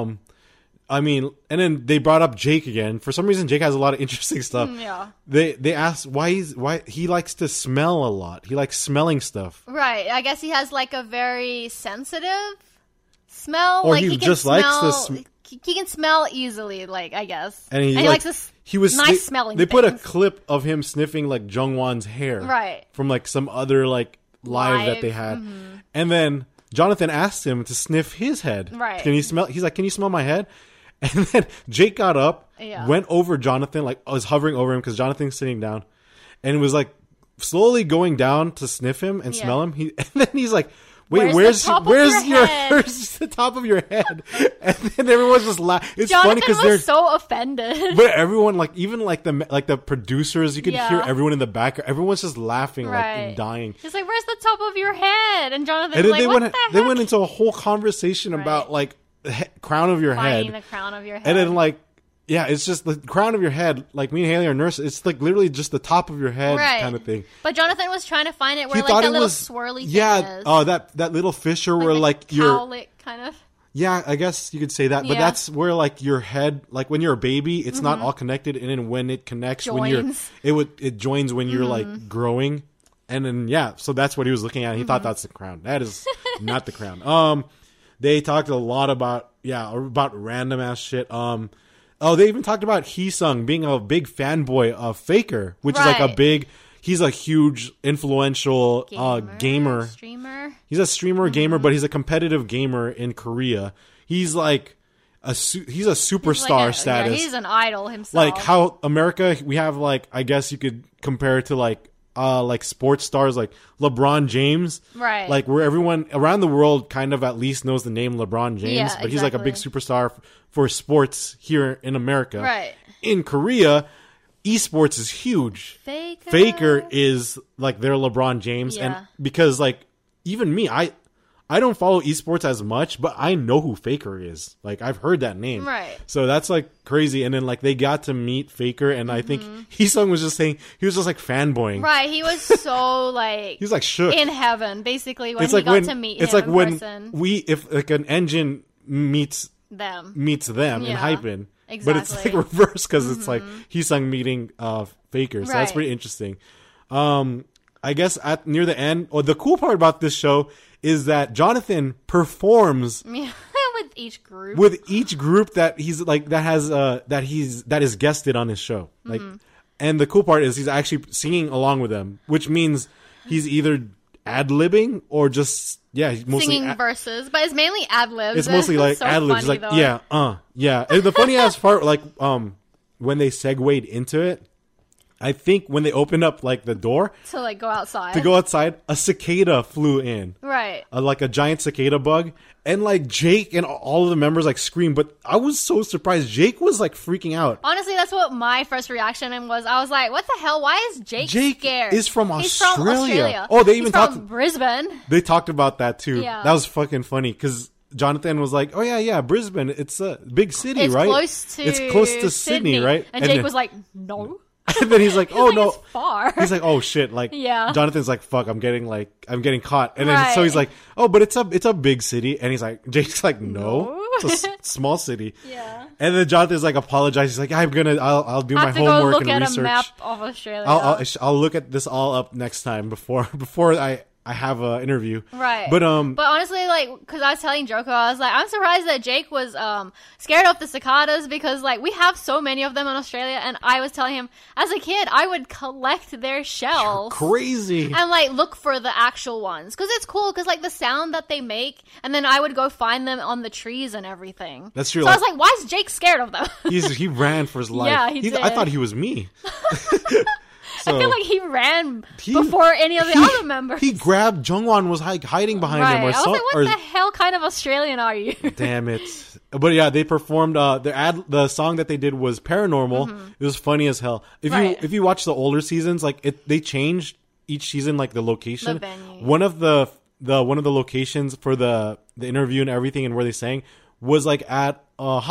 I mean, and then they brought up Jake again. For some reason, Jake has a lot of interesting stuff. Yeah. They asked why he likes to smell a lot. He likes smelling stuff. Right. I guess he has like a very sensitive smell. Or like he just likes to he can smell easily, like, I guess. And he likes this nice smelling They things. put a clip of him sniffing like Jungwon's hair. Right. From like some other like live that they had. And then Jonathan asked him to sniff his head. Right. He's like, "Can you smell my head?" And then Jake got up, went over Jonathan, like was hovering over him because Jonathan's sitting down, and was like slowly going down to sniff him and smell him. And then he's like, "Wait, where's the top of your head?" And then everyone's just laughing. It's Jonathan funny because they're so offended. But everyone, like, even like the producers, you could hear everyone in the back. Everyone's just laughing, like, and dying. He's like, "Where's the top of your head?" And Jonathan's And then like, "What the heck?" they went into a whole conversation about like the crown of your finding head, the crown of your head, and then like. Yeah, it's just the crown of your head. Like, me and Haley are nurses. It's like literally just the top of your head kind of thing. But Jonathan was trying to find it where like that little swirly thing is. Oh, that little fissure where like your cowlick kind of. Yeah, I guess you could say that. But that's where like your head, like when you're a baby, it's not all connected, and then when it connects, it joins when you're like growing, and then so that's what he was looking at. He thought that's the crown. That is not the crown. They talked a lot about random ass shit. They even talked about Heesung being a big fanboy of Faker, which is like he's a huge influential gamer. Streamer. He's a streamer gamer, but he's a competitive gamer in Korea. He's like he's a superstar status. Yeah, he's an idol himself. Like how America, we have like, I guess you could compare it to like sports stars like LeBron James. Right. Like where everyone around the world kind of at least knows the name LeBron James, but he's like a big superstar for sports here in America. Right. In Korea, esports is huge. Faker is like their LeBron James. And because like even me, I don't follow esports as much, but I know who Faker is. Like, I've heard that name. Right. So that's like crazy. And then like they got to meet Faker, and I think Heesung was just saying, he was just like fanboying. Right. He was so like he was like shook in heaven, basically, when it's he like got to meet him in person. If like an engine meets them in Hypen. Exactly. But it's like reverse because it's like Heesung meeting Faker. So that's pretty interesting. I guess near the end, or the cool part about this show is that Jonathan performs with each group that he's like that is guested on his show. Like, and the cool part is he's actually singing along with them, which means he's either ad-libbing or just he's mostly singing verses, but it's mainly ad-libs. It's mostly like so ad-libs, like though. And the funny ass part, like when they segued into it, I think when they opened up like the door to like go outside, a cicada flew in, right? Like a giant cicada bug, and like Jake and all of the members like screamed. But I was so surprised. Jake was like freaking out. Honestly, that's what my first reaction was. I was like, "What the hell? Why is Jake scared?" Is from Australia. He's from Australia. Oh, they even talked from Brisbane. They talked about that too. Yeah. That was fucking funny because Jonathan was like, "Oh yeah, Brisbane. It's a big city, it's right? It's close to Sydney, right?" And Jake was like, "No." And then he's like, "Oh no, it's far." He's like, "Oh shit!" Like, Jonathan's like, "Fuck, I'm getting caught." And then so he's like, "Oh, but it's a big city." And he's like, Jake's like, "No, it's a small city." Yeah. And then Jonathan's like apologized. He's like, I'll do my homework and research. I have to go look at a map of Australia. I'll look at this all up next time before I have an interview. Right. But honestly, like, because I was telling Joko, I was like, I'm surprised that Jake was scared of the cicadas because, like, we have so many of them in Australia. And I was telling him, as a kid, I would collect their shells. Crazy. And, like, look for the actual ones. Because it's cool, because, like, the sound that they make, and then I would go find them on the trees and everything. That's true. So I was like, why is Jake scared of them? He ran for his life. Yeah, he did. I thought he was me. I feel like he ran before any of the other members. He grabbed Jungwon, was hiding behind him. Or I was like, what the hell kind of Australian are you? Damn it. But yeah, they performed, the song that they did was Paranormal. It was funny as hell. If you watch the older seasons, like they changed each season, like the location. The venue. One of the locations for the interview and everything and where they sang was like at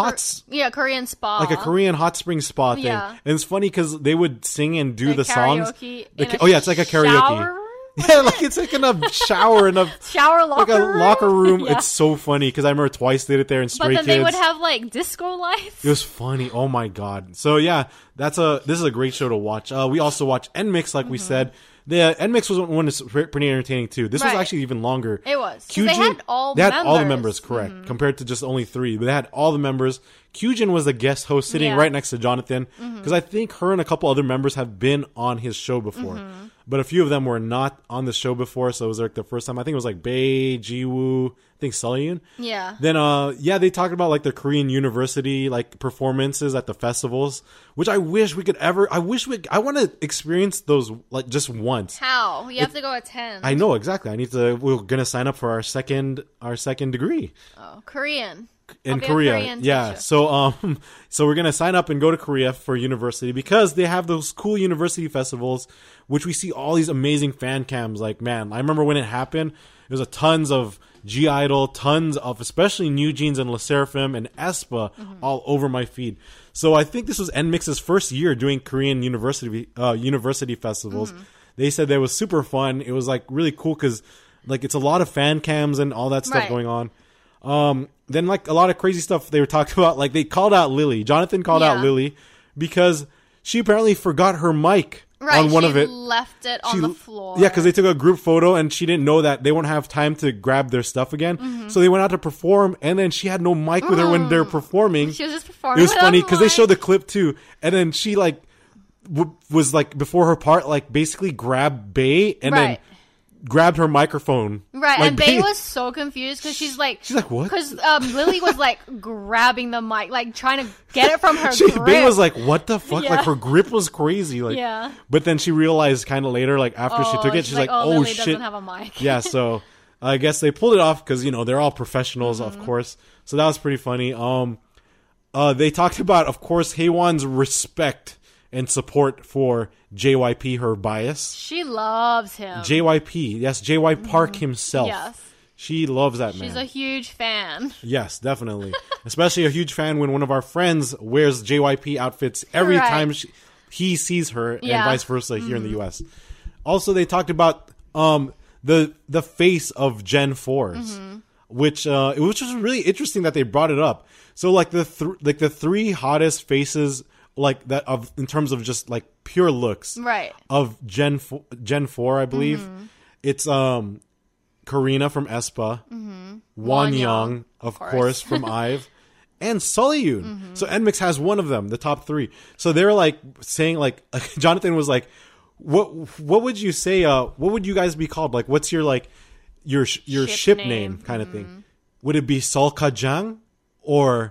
Korean spa, like a Korean hot spring spa thing. Yeah. And it's funny because they would sing and do the songs. It's like a karaoke. Yeah, like it's like in a shower in a shower locker like a room. locker room. Yeah. It's so funny because I remember twice they did it there in Stray But then Kids. they would have like disco lights. It was funny. Oh my god. So yeah, this is a great show to watch. We also watch NMIX, like we said. The NMIX was one that's pretty entertaining too. This was actually even longer. It was. Kyujin, they had all the members, correct, compared to just only 3. But they had all the members. Kyujin was the guest host sitting right next to Jonathan because I think her and a couple other members have been on his show before. But a few of them were not on the show before, so it was like the first time. I think it was like Bae, Jiwoo, I think Seohyun. Yeah. Then they talked about like the Korean university like performances at the festivals, which I wish we could ever. I want to experience those like just once. How? You have to go attend. I know exactly. We're gonna sign up for our second degree. Oh, Korean. In Korea, yeah. So we're gonna sign up and go to Korea for university because they have those cool university festivals, which we see all these amazing fan cams. Like, man, I remember when it happened. There's tons of G-Idol, tons of especially New Jeans and LE SSERAFIM and aespa all over my feed. So I think this was NMIX's first year doing Korean university festivals. They said that was super fun. It was like really cool because like it's a lot of fan cams and all that stuff going on. Then like a lot of crazy stuff they were talking about. Like they called out Lily. Jonathan called out Lily because she apparently forgot her mic on one of it. Left it on the floor. Yeah, because they took a group photo and she didn't know that they won't have time to grab their stuff again. So they went out to perform and then she had no mic with her when they're performing. She was just performing. It was funny because they showed the clip too, and then she like was like before her part like basically grabbed Bae and then grabbed her microphone. Right, like, and Bae was so confused because she's like, what? Because Lily was like grabbing the mic, like trying to get it from her grip. Bae was like, what the fuck? Like her grip was crazy. Like, but then she realized kind of later, like after she took it, she's like, oh Lily shit, doesn't have a mic. Yeah, so I guess they pulled it off because they're all professionals, of course. So that was pretty funny. They talked about, of course, Haewon's respect and support for JYP, her bias. She loves him. JYP, yes, JY Park himself. Yes. She loves that man. She's a huge fan. Yes, definitely. Especially a huge fan when one of our friends wears JYP outfits every time he sees her and vice versa here in the US. Also, they talked about the face of Gen 4's, which was really interesting that they brought it up. So like the 3 hottest faces like that of in terms of just like pure looks of Gen 4 I believe it's Karina from aespa, Wonyoung of course from IVE, and Seohyun. So NMIX has one of them, the top 3. So they're like saying like Jonathan was like, what would you say what would you guys be called, like what's your like your ship name kind of thing? Would it be Seolka-jang or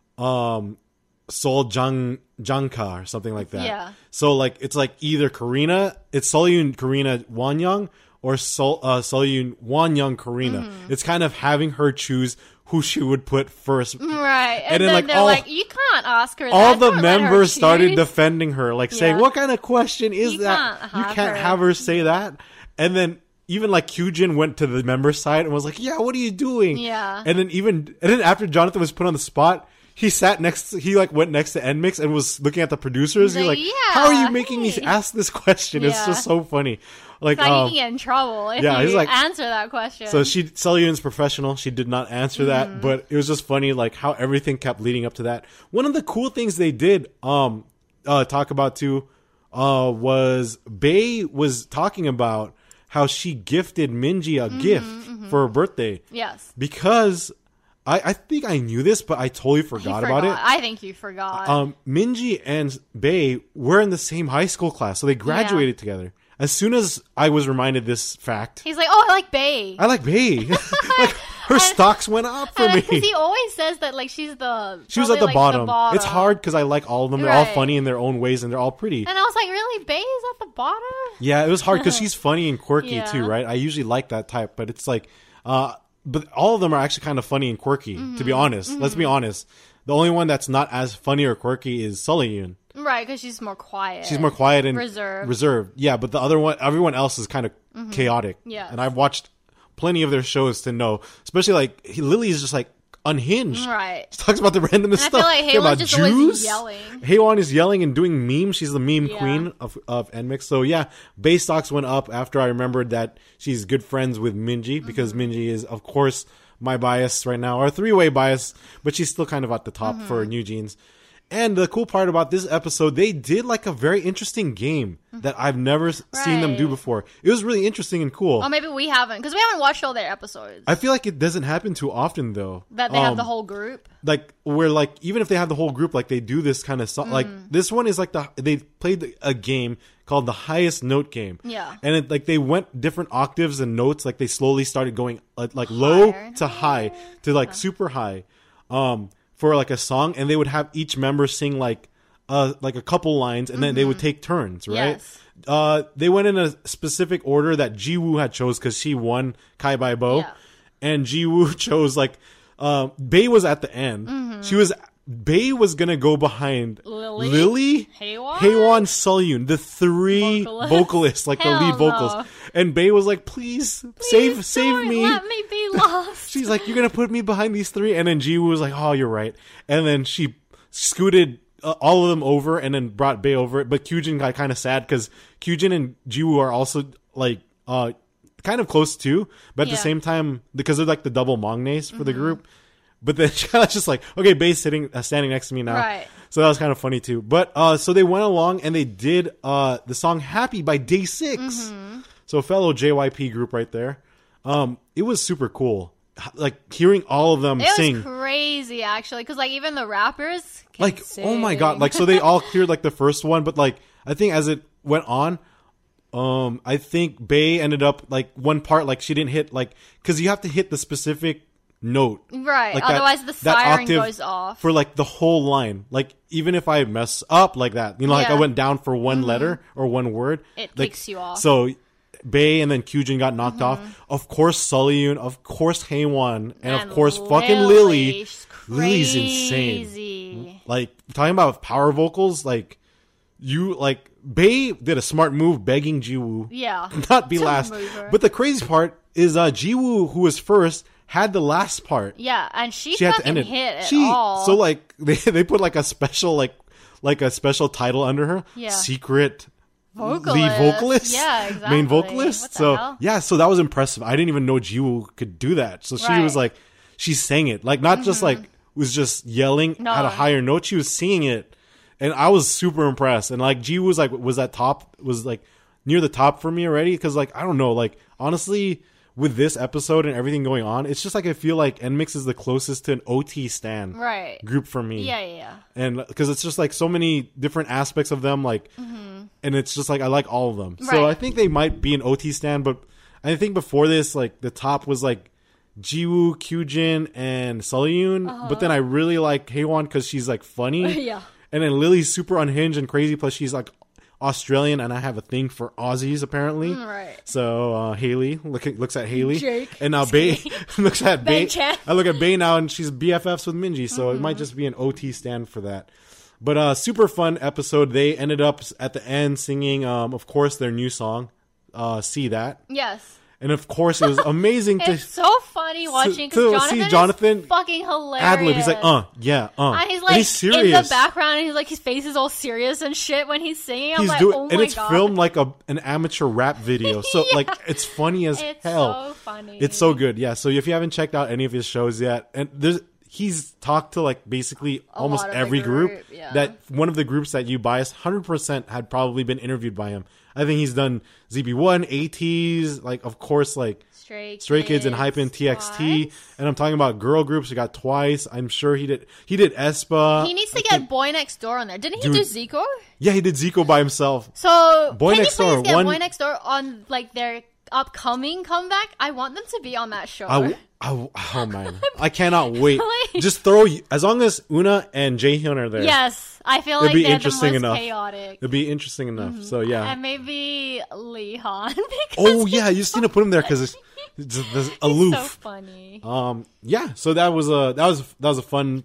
Seoljangka or something like that? Yeah. So like it's like either Karina, it's Seohyun Karina Wonyoung or Seohyun Wonyoung Karina. It's kind of having her choose who she would put first. Right. And then like they're like, you can't ask her that. All the members started defending her, like saying, what kind of question is that? You can't have her say that. And then even like Kyujin went to the member side and was like, yeah, what are you doing? Yeah. And then after Jonathan was put on the spot, he went next to NMIX and was looking at the producers. He's like, yeah, how are you making me ask this question? It's Yeah. just so funny. Like, It's like you can get in trouble if yeah, he's you like- answer that question. so Selyun's professional. She did not answer that, but it was just funny, like how everything kept leading up to that. One of the cool things they did talk about too was Bae was talking about how she gifted Minji a gift for her birthday. Yes. Because I think I knew this, but I totally forgot about it. I think you forgot. Minji and Bae were in the same high school class, so they graduated together. As soon as I was reminded this fact, He's like, oh, I like Bae. I like Bae. Like her stocks went up for me. Because he always says that like she was at the bottom. It's hard because I like all of them. They're all Right. funny in their own ways, and they're all pretty. And I was like, really, Bae is at the bottom? Yeah, it was hard because she's funny and quirky Yeah. too, right? I usually like that type, but it's like, but all of them are actually kind of funny and quirky. To be honest, let's be honest. The only one that's not as funny or quirky is Selyun. Right, because she's more quiet. She's more quiet and reserved. Yeah, but the other one, everyone else is kind of chaotic. Yes. And I've watched plenty of their shows to know, especially like Lily is just like unhinged. Right. She talks about the randomest And I stuff. feel like Yeah, about Haewon's just always Jews. yelling. Haewon is yelling and doing memes. She's the meme Yeah. queen of NMIX. So yeah, Bae stocks went up after I remembered that she's good friends with Minji because Minji is, of course, my bias right now, or three-way bias, but she's still kind of at the top for New Jeans. And the cool part about this episode, they did like a very interesting game that I've never seen them do Right. before. It was really interesting and cool. Oh, maybe we haven't, because we haven't watched all their episodes. I feel like it doesn't happen too often though. That they have the whole group. Like where like even if they have the whole group, like they do this kind of like this one is like they played a game called the highest note game. Yeah. And it, like they went different octaves and notes. Like they slowly started going like low Higher. to high to like super high, for like a song, and they would have each member sing like a couple lines, and then they would take turns, right? Yes. They went in a specific order that Jiwoo had chose because she won Kai Bai Bo, Yeah. and Jiwoo chose like Bae was at the end. Bae was gonna go behind Lily? Haewon, Haewon? Selyun, the three vocalists, like the Hell lead vocals. no. And Bae was like, "Please save Don't me." Let me be lost. She's like, "You're gonna put me behind these three," and then Jiwoo was like, "Oh, you're right." And then she scooted all of them over, and then brought Bae over. But Kyujin got kind of sad because Kyujin and Jiwoo are also like kind of close too, but at the Yeah. same time, because they're like the double Mangnaes for the group. But then she was just like, okay, Bae's standing next to me now. Right. So that was kind of funny too. But so they went along and they did the song "Happy" by Day 6. So a fellow JYP group right there. It was super cool. Like hearing all of them It sing. was crazy, actually, because like even the rappers can Like, oh my sing. god. Like, so they all cleared like the first one, but like, I think as it went on, I think Bae ended up like one part, like she didn't hit like, cause you have to hit the specific note. Right, Like otherwise the that siren octave goes off. for like the whole line. Like even if I mess up like that, you know, like I Yeah. went down for one letter or one word, It like, kicks you off. So Bae and then Kyujin got knocked off. Of course, Selyun, of course, Haewon, and of course, fucking Lily. She's Lily's insane. crazy. Like talking about power vocals, like Bae did a smart move begging Jiwoo Yeah. not be To last. move her. But the crazy part is Jiwoo, who was first, had the last part. Yeah, and she She had to fucking end it. hit at all. So like they put like a special like a special title under her. Yeah. Secret Vocalist. lead vocalist. Yeah, exactly. Main vocalist. What the So hell? yeah, so that was impressive. I didn't even know Jiwoo could do that. So she Right. was like, she sang it, like not just like was just yelling No. at a higher note. She was singing it, and I was super impressed. And like Jiwoo was like was like near the top for me already because like I don't know, like honestly, with this episode and everything going on, it's just like I feel like NMIX is the closest to an OT stan Right. group for me. Yeah. And because it's just like so many different aspects of them, like, and it's just like I like all of them. So Right. I think they might be an OT stand, but I think before this, like the top was like Jiwoo, Kyujin, and Selyun. But then I really like Haewon because she's like funny. Yeah. And then Lily's super unhinged and crazy. Plus she's like Australian, and I have a thing for Aussies apparently. Right. So Haley looks at Haley, Jake. and now Bae looks at Bae. Ben Chan. I look at Bae now, and she's BFFs with Minji, so it might just be an OT stand for that. But super fun episode. They ended up at the end singing, of course, their new song, "See That," Yes. And of course, it was amazing It's so funny watching because see Jonathan Jonathan is fucking hilarious. ad-lib. He's like, yeah. And he's like serious. in the background, and he's like his face is all serious and shit when he's singing. I'm like, oh my and it's god. filmed like an amateur rap video. So like it's funny as It's hell. so funny. It's so good. Yeah. So if you haven't checked out any of his shows yet, and he's talked to like basically almost lot of the every group yeah. that one of the groups that you bias 100% had probably been interviewed by him. I think he's done ZB1, ATs, like of course like Stray Kids and Hype and TXT. What? And I'm talking about girl groups. We got Twice. I'm sure he did aespa. He needs to get Boy Next Door on there. Didn't he do Zico? Yeah, he did Zico by himself. So Boy can Next you please Door, get Boy Next Door on like their upcoming comeback? I want them to be on that show. Oh man, I cannot wait. Like- Just as long as Una and Jaehyun are there. Yes, I feel It'd like be they're interesting the most enough. chaotic. It'd be interesting enough. So yeah. And maybe Lee Han. Oh yeah, you just need to put him there because it's just aloof. So funny. Yeah. So that was a fun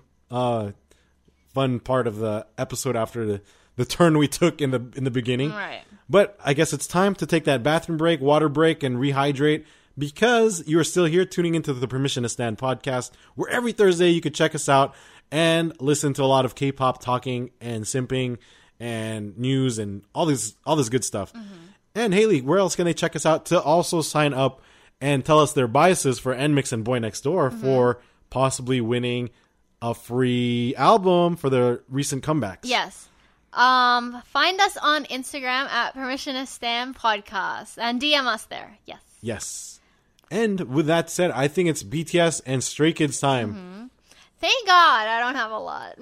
part of the episode after the turn we took in the beginning. Right. But I guess it's time to take that bathroom break, water break, and rehydrate. Because you are still here tuning into the Permission to Stand podcast, where every Thursday you could check us out and listen to a lot of K-pop talking and simping and news and all this good stuff. Mm-hmm. And Haley, where else can they check us out to also sign up and tell us their biases for NMIXX and Boy Next Door for possibly winning a free album for their recent comebacks? Yes. Find us on Instagram at Permission to Stand podcast and DM us there. Yes. Yes. And with that said, I think it's BTS and Stray Kids time. Mm-hmm. Thank God I don't have a lot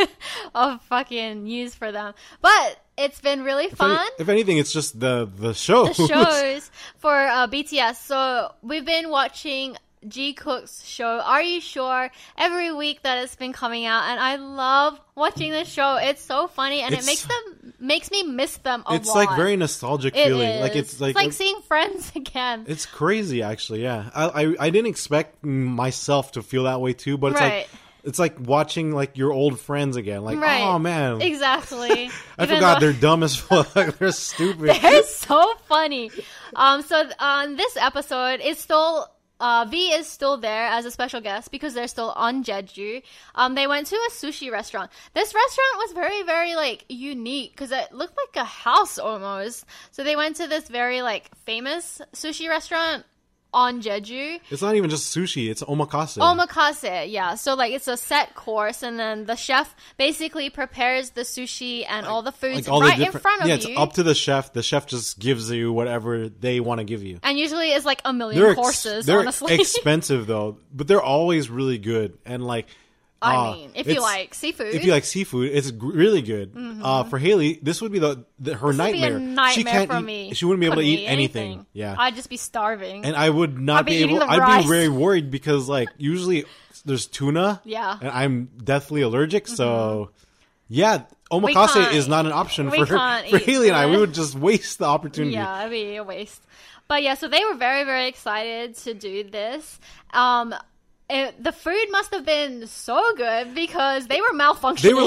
of fucking news for them. But it's been really fun. If anything, it's just the shows. The shows for BTS. So we've been watching Jikook's show, Are You Sure, every week that it's been coming out. And I love watching this show. It's so funny. And it makes me miss them a lot. It's like very nostalgic feeling. Is. Like it's like seeing friends again. It's crazy, actually. Yeah, I didn't expect myself to feel that way too, but it's like watching like your old friends again. Like, oh man, exactly. I forgot they're dumb as fuck. They're stupid. They're so funny. So on this episode, it's still. V is still there as a special guest because they're still on Jeju. They went to a sushi restaurant. This restaurant was very, very, like, unique because it looked like a house almost. So they went to this very, like, famous sushi restaurant on Jeju. It's not even just sushi, it's omakase. Omakase, yeah. So, like, it's a set course, and then the chef basically prepares the sushi and all the foods right in front of you. Yeah, it's up to the chef. The chef just gives you whatever they want to give you. And usually it's, like, a million courses, honestly. They're expensive, though, but they're always really good. And, like... I mean, if you like seafood. If you like seafood, it's really good. Mm-hmm. For Haley, this would be her nightmare. Would be a nightmare for me. She wouldn't be able to eat anything. Yeah, I'd just be starving. And I would not be able. I'd be very worried because, like, usually there's tuna. Yeah. And I'm deathly allergic, so yeah, omakase is not an option for Haley and I. We would just waste the opportunity. Yeah, it'd be a waste. But yeah, so they were very, very excited to do this. The food must have been so good because they were malfunctioning. They were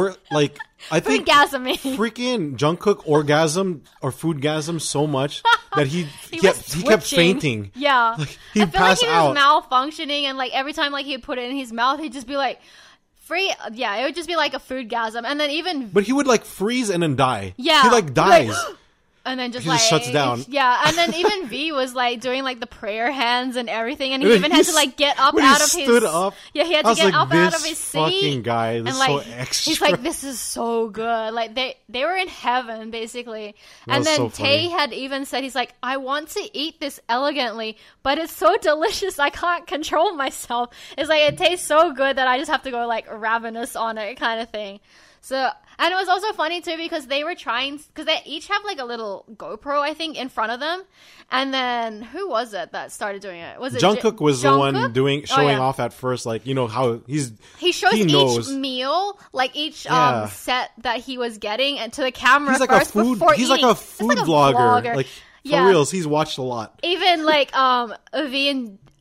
I think foodgasming. Freaking Jungkook foodgasm so much that he kept fainting. Yeah, like, he'd pass out. He was malfunctioning, and like every time like he'd put it in his mouth, he'd just be like it would just be like a foodgasm, and then but he would like freeze and then die. Yeah, he like dies. And then just shuts down. Yeah, and then even V was like doing like the prayer hands and everything, and he even had to like get up out of his. Stood up. Yeah, he had to get up out of his seat. Fucking guy, this and like so extra. he's like, this is so good. Like they were in heaven basically. And then Tae had even said, he's like, I want to eat this elegantly, but it's so delicious I can't control myself. It's like it tastes so good that I just have to go like ravenous on it, kind of thing. So. And it was also funny, too, because they were trying... Because they each have, like, a little GoPro, I think, in front of them. And then, who was it that started doing it? Was it Jungkook was the one showing off at first, like, you know, how He shows each meal, like, each set that he was getting, and to the camera he's like first before eating. He's like a food vlogger. Like, for reals, he's watched a lot. Even, like, V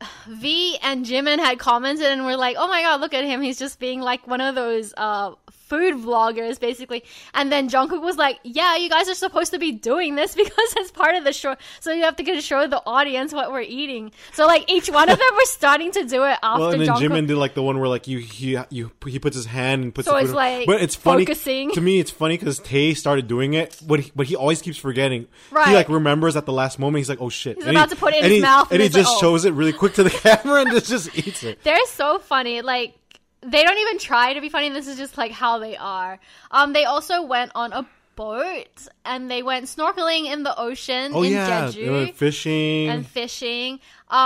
and Jimin had commented and were like, oh my god, look at him. He's just being, like, one of those... food vloggers, basically. And then Jungkook was like, yeah, you guys are supposed to be doing this because it's part of the show. So you have to show the audience what we're eating. So, like, each one of them were starting to do it after well, and then Jungkook. Jimin did, like, the one where, like, he puts his hand and puts So the food it's, like, but it's funny. focusing. To me, it's funny because Tae started doing it, but he always keeps forgetting. Right. He, like, remembers at the last moment. He's like, oh, shit. He's about to put it in his mouth. And he it's like, just shows it really quick to the camera and just eats it. They're so funny. Like, they don't even try to be funny. This is just, like, how they are. They also went on a boat and they went snorkeling in the ocean in Jeju. They went fishing. And fishing.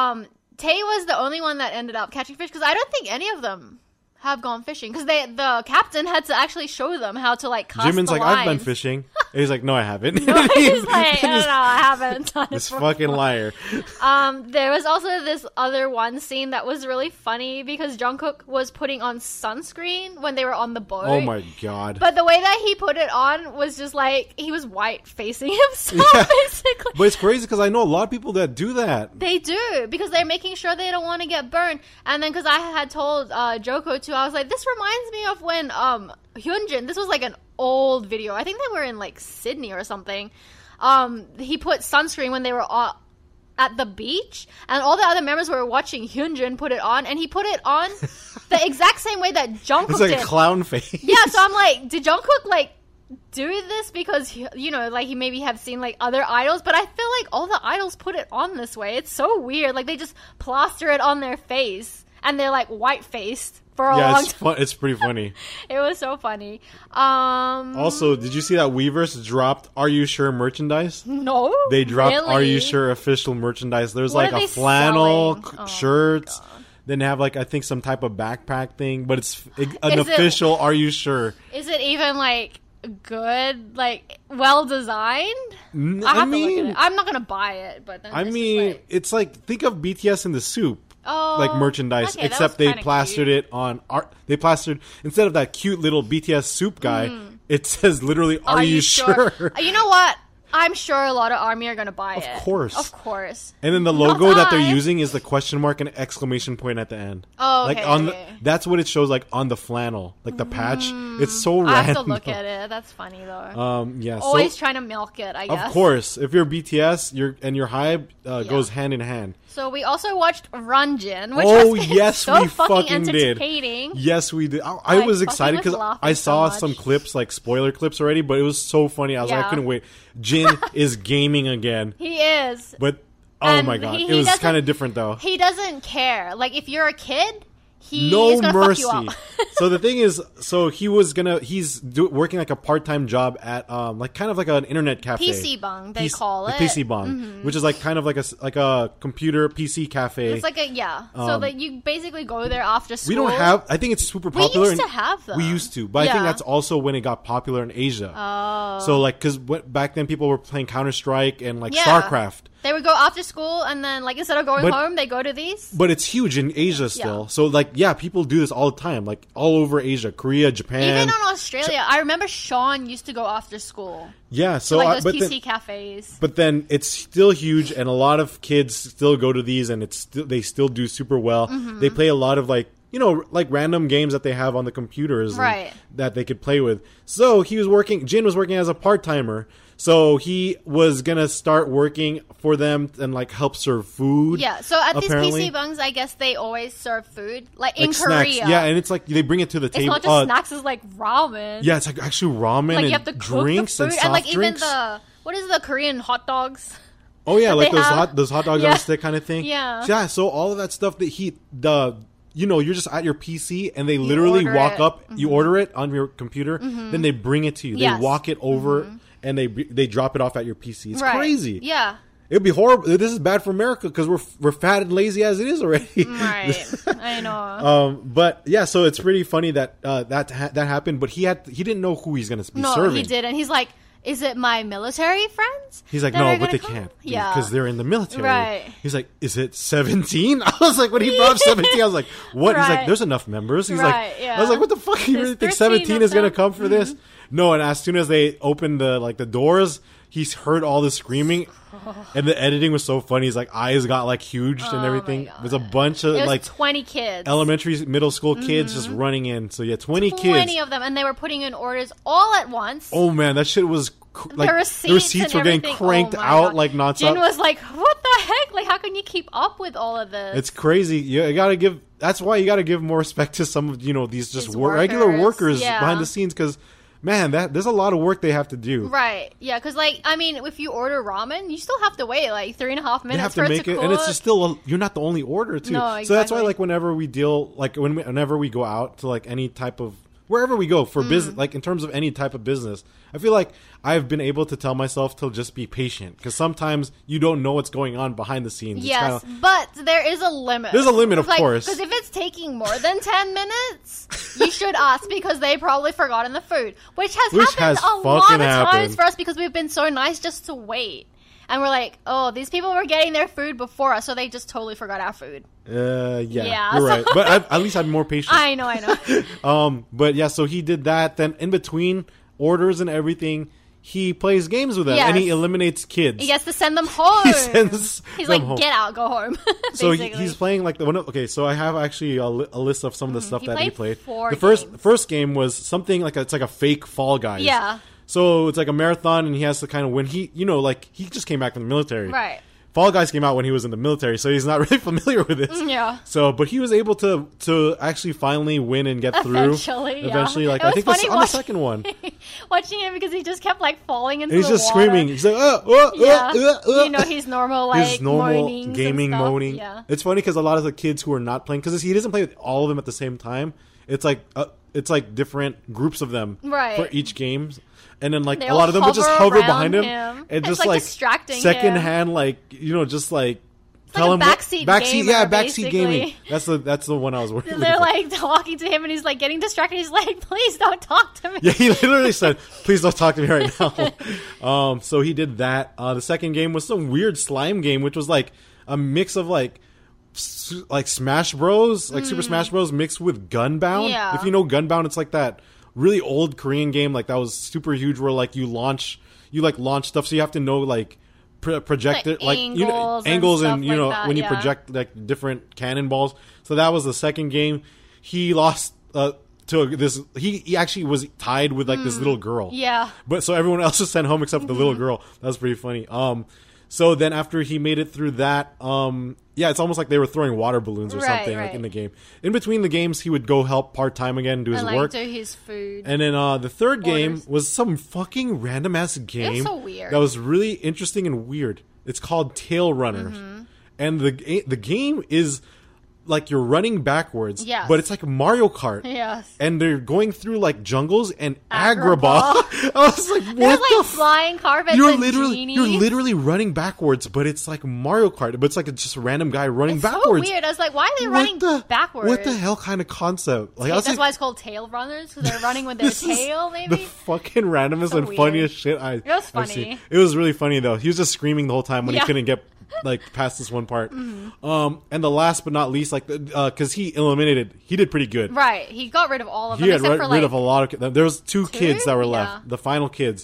Tae was the only one that ended up catching fish because I don't think any of them have gone fishing because the captain had to actually show them how to, like, cast Jimin's the like, lines. I've been fishing. And he's like, no, I haven't. He's like, I don't know, I haven't done it This before. fucking liar. There was also this other one scene that was really funny because Jungkook was putting on sunscreen when they were on the boat. Oh my god. But the way that he put it on was just like he was white facing himself, basically. But it's crazy because I know a lot of people that do that. They do because they're making sure they don't want to get burned. And then because I had told Joko too, I was like, this reminds me of when Hyunjin. This was like an old video. I think they were in like Sydney or something. He put sunscreen when they were at the beach, and all the other members were watching Hyunjin put it on, and he put it on the exact same way that Jungkook It's like did. a clown face. Yeah, so I'm like, did Jungkook like do this because you know, like he maybe have seen like other idols? But I feel like all the idols put it on this way. It's so weird. Like they just plaster it on their face, and they're like white faced for a long time. It's pretty funny. It was so funny. Also, did you see that Weverse dropped Are You Sure merchandise? No, They dropped really? Are You Sure official merchandise. There's What like are a they flannel selling? Oh, shirts. Then they have like I think some type of backpack thing, but it's an Is it- official Are You Sure? Is it even like good, like well designed? I have to look at it. I'm not gonna buy it, but then It's like think of BTS in the soup. Oh, Like merchandise, okay, that except was they kinda plastered cute. it on art. They plastered instead of that cute little BTS soup guy. It says literally, "Are you sure?" You know what? I'm sure a lot of ARMY are gonna buy it. Of course. Of course. And then the logo Not that they're I. using is the question mark and exclamation point at the end. Oh, like okay, on okay. that's what it shows like on the flannel, like the patch. It's so I have random. to look at it. That's funny though. Yeah. Always So trying to milk it, I guess. of course, if you're BTS, your hype goes hand in hand. So we also watched Ranjin, which Oh has been yes, so we fucking fucking did. entertaining. Yes, we did. I I was fucking excited was because laughing I so saw much. some clips, like spoiler clips already, but it was so funny. I was like, I Yeah. couldn't wait. Jin is gaming again, He is. but oh And my god, he it was doesn't- kind of different though. He doesn't care. Like if you're a kid, he No is gonna mercy. fuck you up. So the thing is, he's working like a part-time job at like kind of like an internet cafe. PC Bang, they call the it. Mm-hmm. PC Bang, which is like kind of like a computer PC cafe. It's like so that you basically go there after school. we don't have. I think it's super We popular. used to have them. We used to, but I think Yeah. that's also when it got popular in Asia. Oh. So like, because back then people were playing Counter Strike and like Yeah. StarCraft. They would go after school, and then like instead of going But- home, they go to these. But it's huge in Asia still. So like, yeah, people do this all the time, like all over Asia, Korea, Japan. Even on Australia, I remember Sean used to go after school Yeah, to so like those but PC then, cafes. but then it's still huge, and a lot of kids still go to these, and they still do super well. Mm-hmm. They play a lot of like like random games that they have on the computers, and Right. that they could play with. So Jin was working as a part timer. So he was gonna start working for them and like help serve food. Yeah, so at apparently. these PC Bangs, I guess they always serve food, like in Like snacks. Korea. Yeah, and it's like they bring it to the it's table. not just snacks; it's like ramen. Yeah, it's like actually ramen like and you have to cook drinks the food, and soft like drinks. even the what is the Korean hot dogs? Oh yeah, that like they have. those hot dogs on Yeah. a stick kind of thing. Yeah. So all of that stuff that you're just at your PC and they literally order walk it. up, you order it on your computer, then they bring it to you. Yes. They walk it over and they drop it off at your PC. It's Right. crazy. Yeah. It'd be horrible. This is bad for America because we're fat and lazy as it is already. Right. I know. But yeah, so it's pretty funny that that happened. But he didn't know who he's gonna be No, serving. he didn't. He's like, is it my military friends? He's like, that no, are but gonna they come?" can't. Yeah. Because they're in the military. Right. He's like, is it 17? I was like, when he brought up 17, I was like, what? He's like, Right. there's enough members. He's Right, like, yeah. I was like, what the fuck? You There's really think 13 17 of is going to them? come for this? No, and as soon as they opened the doors, he's heard all the screaming, and the editing was so funny. His like eyes got like huge and everything. There's a bunch of like 20 kids, elementary, middle school kids just running in. So yeah, 20 kids, 20 of them, and they were putting in orders all at once. Oh man, that shit was like the receipts were getting cranked out like nonstop. Jin was like, "What the heck? Like, how can you keep up with all of this?" It's crazy. You gotta give. That's why you gotta give more respect to some of these just regular workers behind the scenes, because man, there's a lot of work they have to do. Right. Yeah, because like I mean, if you order ramen, you still have to wait like 3.5 minutes. You have for to make it, cook. and it's just still you're not the only order too. No, exactly. So that's why like whenever we deal like whenever we go out to like any type of wherever we go for business, like in terms of any type of business, I feel like I've been able to tell myself to just be patient, because sometimes you don't know what's going on behind the scenes. Yes, but there is a limit. There's a limit, of course. Because if it's taking more than 10 minutes, you should ask, because they probably forgotten the food, which happened a lot of times for us, because we've been so nice just to wait. And we're like, oh, these people were getting their food before us, so they just totally forgot our food. Yeah, you're right. But at least I'm more patient. I know. But yeah, so he did that. Then in between orders and everything, he plays games with them, and he eliminates kids. He gets to send them home. He's like, home. Get out, go home. So he's playing like the one. Okay, so I have actually a list of some of the stuff that he played. The first game was something like it's like a fake Fall Guys. Yeah. So it's like a marathon, and he has to kind of win. He like he just came back from the military. Right. Fall Guys came out when he was in the military, so he's not really familiar with this. Yeah. So, but he was able to actually finally win and get through. Eventually, like I think that's on the second one. Watching him, because he just kept like falling into and he's the just water. Screaming. He's like, he's normal, like his normal gaming moaning. Yeah. It's funny because a lot of the kids who are not playing, because he doesn't play with all of them at the same time. It's like different groups of them for each game. And then like a lot of them would just hover behind him and just like distracting secondhand, like just like tell him backseat gaming. That's the one I was working. They're like talking to him, and he's like getting distracted. He's like, "Please don't talk to me." Yeah, he literally said, "Please don't talk to me right now." So he did that. The second game was some weird slime game, which was like a mix of like Smash Bros, like Super Smash Bros mixed with Gunbound. Yeah. If you know Gunbound, it's like that really old Korean game like that was super huge, where like you launch stuff, so you have to know like project it, like angles and when you project like different cannonballs. So that was the second game. He lost to this. He actually was tied with like this little girl. Yeah. But so everyone else was sent home except for the little girl. That was pretty funny. So then after he made it through that, it's almost like they were throwing water balloons or something like in the game. In between the games, he would go help part-time again, do his work. do his food. And then the third game was some fucking random-ass game. It was so weird. That was really interesting and weird. It's called Tail Runners. And the game is like you're running backwards, but it's like Mario Kart. Yes. And they're going through like jungles and Agrabah. I was like, what There's like flying carpets and genies. You're literally running backwards, but it's like Mario Kart, but it's like just a random guy running backwards. So weird. I was like, why are they running backwards? What the hell kind of concept? Like, that's why it's called Tail Runners, because they're running with their tail, maybe? The fucking randomest and funniest shit it was funny. I've seen. It was really funny though. He was just screaming the whole time when he couldn't get like past this one part. And the last but not least, like because he did pretty good. Right, he got rid of all of them. He had rid of a lot of. There was two kids that were left. The final kids.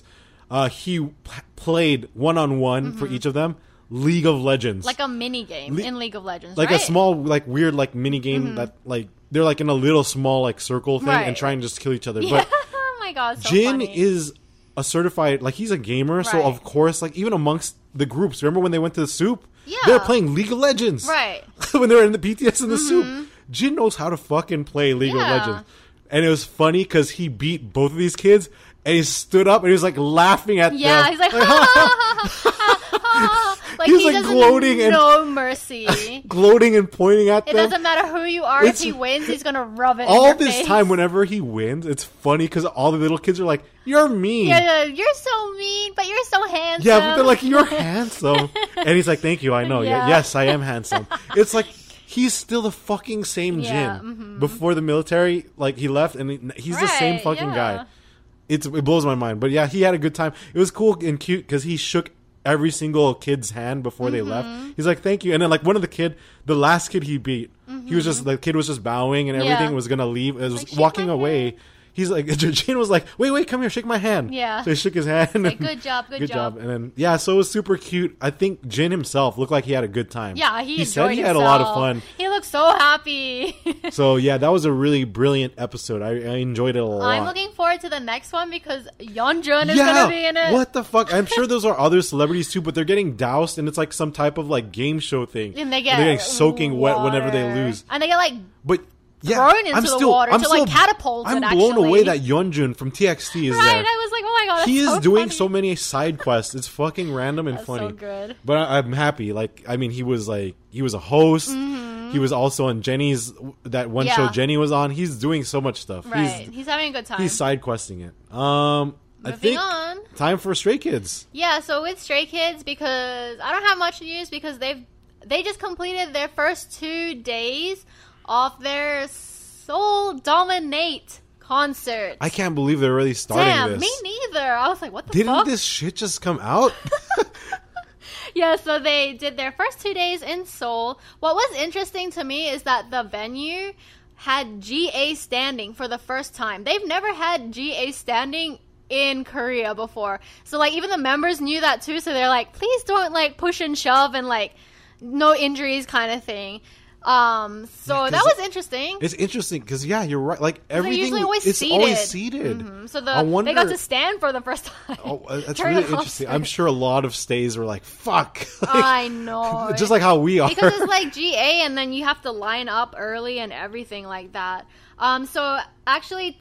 He played 1-on-1 for each of them. League of Legends, like a mini game in League of Legends, like a small, like weird, like mini game that like they're like in a little small like circle thing and trying to just kill each other. But oh my god, so Jin funny. is a certified, like he's a gamer, so of course, like even amongst the groups, remember when they went to the soup? Yeah, they were playing League of Legends, right? When they were in the BTS in the soup, Jin knows how to fucking play League of Legends, and it was funny because he beat both of these kids, and he stood up and he was like laughing at them. Yeah, he's like, ha, ha, ha, ha, ha. Like he was like gloating and no mercy, gloating and pointing at them. It doesn't matter who you are. If he wins, he's gonna rub it. All in your this face. time, whenever he wins, it's funny because all the little kids are like, "You're mean." Yeah, you're so mean, but you're so handsome. Yeah, but they're like, "You're handsome," and he's like, "Thank you, I know. Yes, I am handsome." It's like he's still the fucking same Jin before the military. Like he left, and he's the same fucking guy. It blows my mind, but yeah, he had a good time. It was cool and cute because he shook every single kid's hand before they left. He's like, "Thank you," and then like one of the last kid he beat, he was just the kid was just bowing and everything was gonna leave. It was like, walking away. he's like, Jane was like, wait, come here, shake my hand. Yeah. So he shook his hand. Like, good job. And then, yeah, so it was super cute. I think Jin himself looked like he had a good time. Yeah, he said he enjoyed had a lot of fun. He looked so happy. So, yeah, that was a really brilliant episode. I enjoyed it a lot. I'm looking forward to the next one because Yeonjun is going to be in it. What the fuck? I'm sure those are other celebrities too, but they're getting doused and it's like some type of like game show thing. And they're getting soaking wet whenever they lose. And they get like... But yeah, thrown into the water to like catapult I'm it, blown actually. away that Yeonjun from TXT is right, there. I was like, oh my god, that's he is so doing funny. so many side quests. It's fucking random and That's funny. so good. But I'm happy. Like, I mean, he was a host. Mm-hmm. He was also on Jenny's show Jenny was on. He's doing so much stuff. Right, he's having a good time. He's side questing it. I think time for Stray Kids. Yeah, so with Stray Kids, because I don't have much news because they just completed their first 2 days of their Seoul Dominate concert. I can't believe they're already starting this. Me neither. I was like, what the fuck? Didn't this shit just come out? Yeah, so they did their first 2 days in Seoul. What was interesting to me is that the venue had GA standing for the first time. They've never had GA standing in Korea before. So like even the members knew that too, so they're like, please don't like push and shove and like no injuries kind of thing. So that was interesting. It's interesting because you're right. Like everything, always it's seated. always seated. Mm-hmm. So they got to stand for the first time. Oh, that's really interesting. I'm sure a lot of stays were like, "Fuck." I know. Just like how we are. Because it's like GA, and then you have to line up early and everything like that. So actually,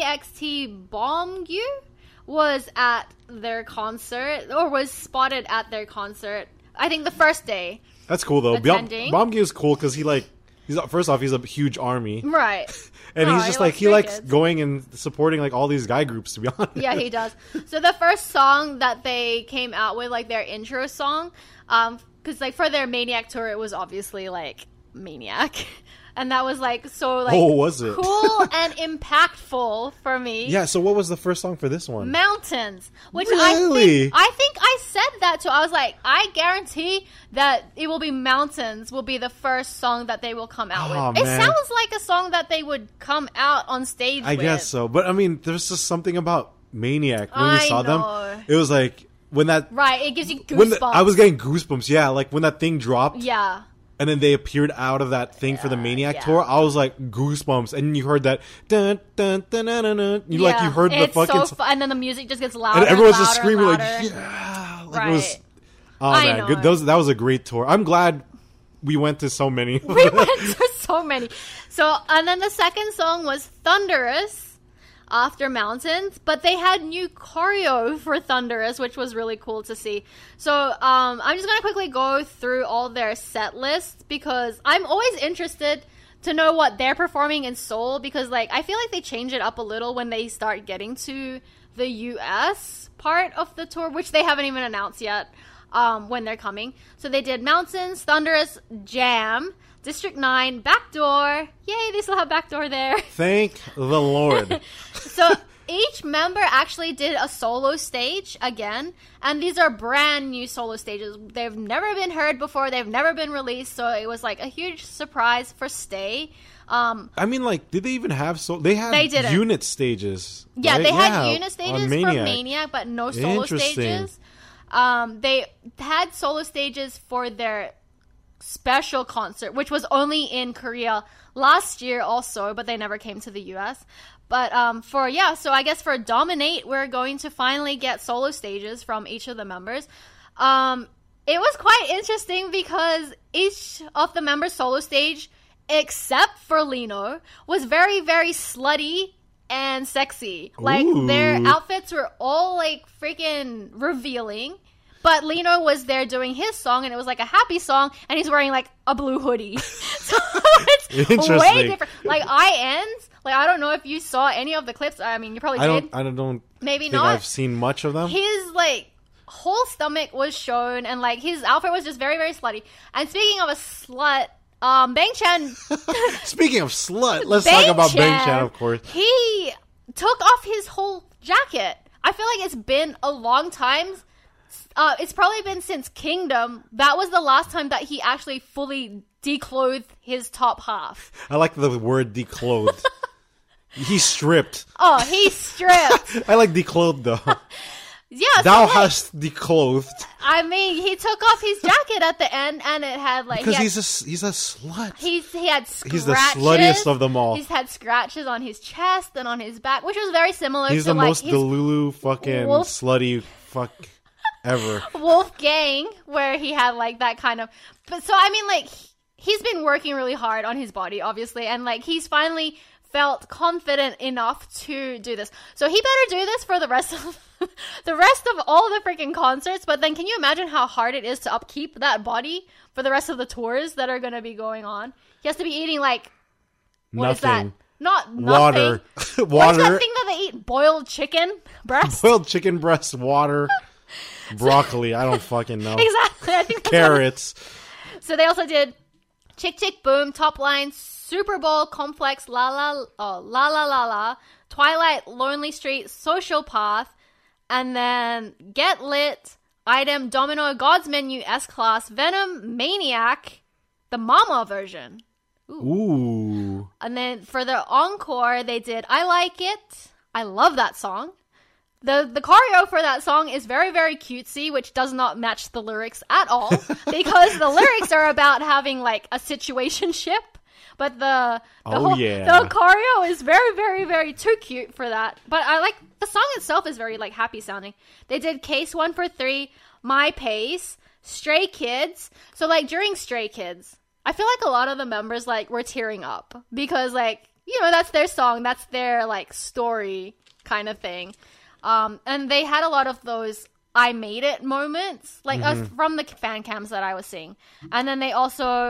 TXT Bomgyu was at their concert, or was spotted at their concert. I think the first day. That's cool though. Attending. Bomgyu is cool because he's first off, he's a huge army, right? And he's just like he likes going and supporting like all these guy groups. To be honest, yeah, he does. So the first song that they came out with, like their intro song, because like for their Maniac tour, it was obviously like Maniac. And that was like so like was it? cool and impactful for me. Yeah, so what was the first song for this one? Mountains. Which really? I think I said that too. I was like, I guarantee that it will be Mountains will be the first song that they will come out with. Man. It sounds like a song that they would come out on stage with. I guess so. But I mean, there's just something about Maniac when we saw them. It was like when that right, it gives you goosebumps. I was getting goosebumps, yeah, like when that thing dropped. Yeah. And then they appeared out of that thing for the Maniac tour. I was like goosebumps, and you heard that dun dun dun dun dun. Dun. You heard the fucking. So and then the music just gets louder. And everyone's just louder, screaming louder. like, yeah, like right. it was. Oh man, good. That was a great tour. I'm glad we went to so many. We went to so many. So and then the second song was Thunderous. After Mountains, but they had new choreo for Thunderous, which was really cool to see. So I'm just gonna quickly go through all their set lists because I'm always interested to know what they're performing in Seoul, because like I feel like they change it up a little when they start getting to the US part of the tour, which they haven't even announced yet when they're coming. So they did Mountains, Thunderous, Jam, District 9, Backdoor. Yay, they still have Backdoor there. Thank the Lord. So each member actually did a solo stage again. And these are brand new solo stages. They've never been heard before. They've never been released. So it was like a huge surprise for Stay. I mean, like, did they even have they had unit stages? Yeah, right? they had unit stages for Maniac, but no solo Interesting. stages. They had solo stages for their special concert, which was only in Korea last year also, but they never came to the US. But so I guess for Dominate, we're going to finally get solo stages from each of the members. It was quite interesting because each of the members' solo stage, except for Lino, was very, very slutty and sexy. Like, their outfits were all, like, freaking revealing. But Lino was there doing his song, and it was like a happy song, and he's wearing like a blue hoodie. So it's way different. Like INs, like I don't know if you saw any of the clips. I mean, you probably did. I don't. Maybe think not. I've seen much of them. His like whole stomach was shown, and like his outfit was just very, very slutty. And speaking of a slut, Bang Chan. Speaking of slut, let's talk about Bang Chan, of course. He took off his whole jacket. I feel like it's been a long time. It's probably been since Kingdom. That was the last time that he actually fully declothed his top half. I like the word declothed. He's stripped. Oh, he's stripped. I like declothed though. Yeah, Thou so, hast declothed. I mean, he took off his jacket at the end, and it had like Because he's a slut. he had scratches. He's the sluttiest of them all. He's had scratches on his chest and on his back, which was very similar. He's to the like most his Delulu fucking slutty fuck ever. Wolfgang, where he had like that kind of. But so I mean, like he's been working really hard on his body, obviously, and like he's finally felt confident enough to do this. So he better do this for the rest of all the freaking concerts. But then can you imagine how hard it is to upkeep that body for the rest of the tours that are going to be going on? He has to be eating like what is that? Not water. Nothing. Water. What's that thing that they eat? Boiled chicken breast? Boiled chicken breast, water, broccoli. I don't fucking know. Exactly. I think that's Carrots. So they also did Chick Chick Boom, Top Line, Super Bowl, Complex, La La La, Twilight, Lonely Street, Social Path, and then Get Lit, Item, Domino, God's Menu, S-Class, Venom, Maniac, the Mama version. Ooh. And then for the encore, they did I Like It. I love that song. The choreo for that song is very, very cutesy, which does not match the lyrics at all, because the lyrics are about having like a situationship. But the choreo is very, very, very too cute for that. But I like the song itself is very like happy sounding. They did Case 143, My Pace, Stray Kids. So like during Stray Kids, I feel like a lot of the members like were tearing up because like, you know, that's their song, that's their like story kind of thing. And they had a lot of those I made it moments, like from the fan cams that I was seeing. And then they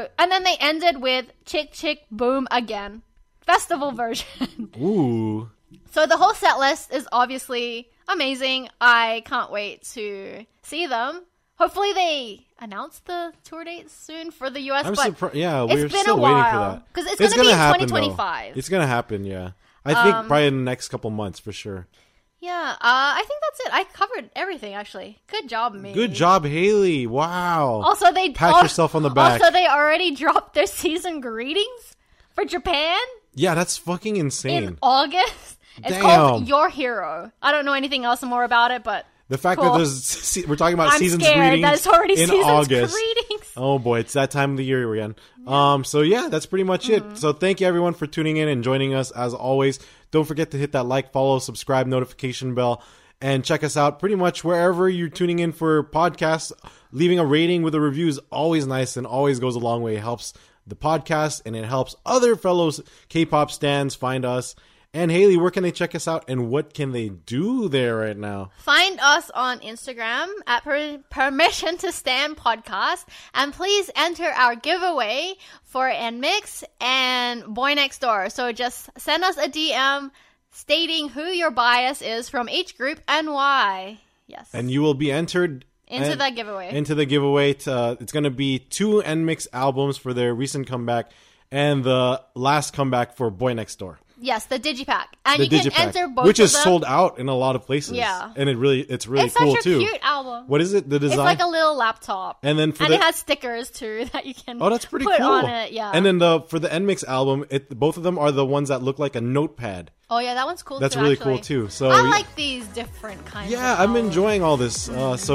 ended with Chick Chick Boom again. Festival version. Ooh. So the whole set list is obviously amazing. I can't wait to see them. Hopefully they announce the tour dates soon for the US. I'm but surprised. Yeah, it's we're been still a waiting for while. that. Because it's going to be happen, 2025. Though. It's going to happen, yeah. I think probably in the next couple months for sure. Yeah, I think that's it. I covered everything, actually. Good job, me. Good job, Haley. Wow. Also, they pat yourself on the back. Also, they already dropped their season greetings for Japan. Yeah, that's fucking insane. In August. It's called Your Hero. I don't know anything else more about it, but the fact cool. that we're talking about season's scared. greetings That's already in season's August. Greetings. Oh boy, it's that time of the year again. So yeah, that's pretty much it. So thank you everyone for tuning in and joining us as always. Don't forget to hit that like, follow, subscribe, notification bell, and check us out pretty much wherever you're tuning in for podcasts. Leaving a rating with a review is always nice and always goes a long way. It helps the podcast and it helps other fellow K-pop stans find us. And Haley, where can they check us out and what can they do there right now? Find us on Instagram at Permission to Stan Podcast. And please enter our giveaway for NMIXX and Boy Next Door. So just send us a DM stating who your bias is from each group and why. Yes. And you will be entered into that giveaway. Into the giveaway. It's going to be 2 NMIXX albums for their recent comeback and the last comeback for Boy Next Door. Yes, the Digipack. And you can enter both which of them. Is sold out in a lot of places. Yeah. And it's really it's cool such a too. Cute album. What is it? The design? It's like a little laptop. And then it has stickers too that you can that's pretty put cool. on it. Yeah. And then for the NMIXX album, both of them are the ones that look like a notepad. Oh yeah, that one's cool. That's too, really actually. cool too. So I like these different kinds. Yeah, of I'm enjoying all this.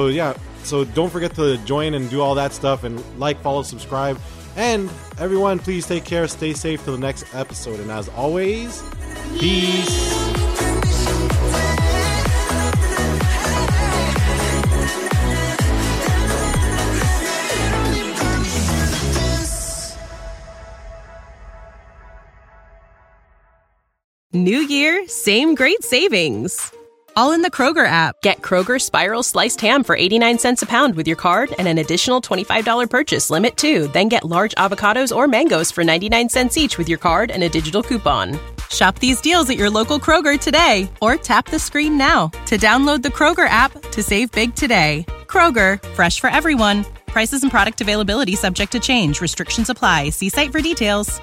So don't forget to join and do all that stuff and like, follow, subscribe. And everyone, please take care, stay safe till the next episode. And as always, peace. New year, same great savings. All in the Kroger app. Get Kroger Spiral Sliced Ham for 89 cents a pound with your card and an additional $25 purchase limit too. Then get large avocados or mangoes for 99 cents each with your card and a digital coupon. Shop these deals at your local Kroger today or tap the screen now to download the Kroger app to save big today. Kroger, fresh for everyone. Prices and product availability subject to change. Restrictions apply. See site for details.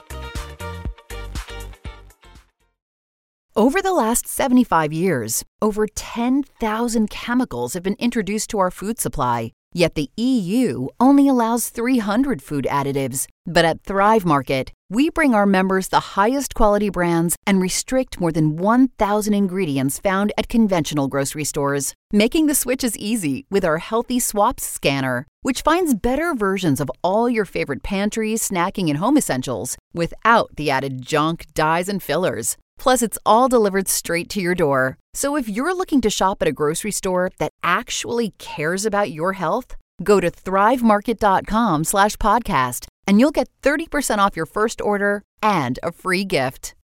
Over the last 75 years, over 10,000 chemicals have been introduced to our food supply. Yet the EU only allows 300 food additives. But at Thrive Market, we bring our members the highest quality brands and restrict more than 1,000 ingredients found at conventional grocery stores, making the switch is easy with our Healthy Swaps scanner, which finds better versions of all your favorite pantry, snacking, and home essentials without the added junk, dyes, and fillers. Plus, it's all delivered straight to your door. So if you're looking to shop at a grocery store that actually cares about your health, go to thrivemarket.com/podcast and you'll get 30% off your first order and a free gift.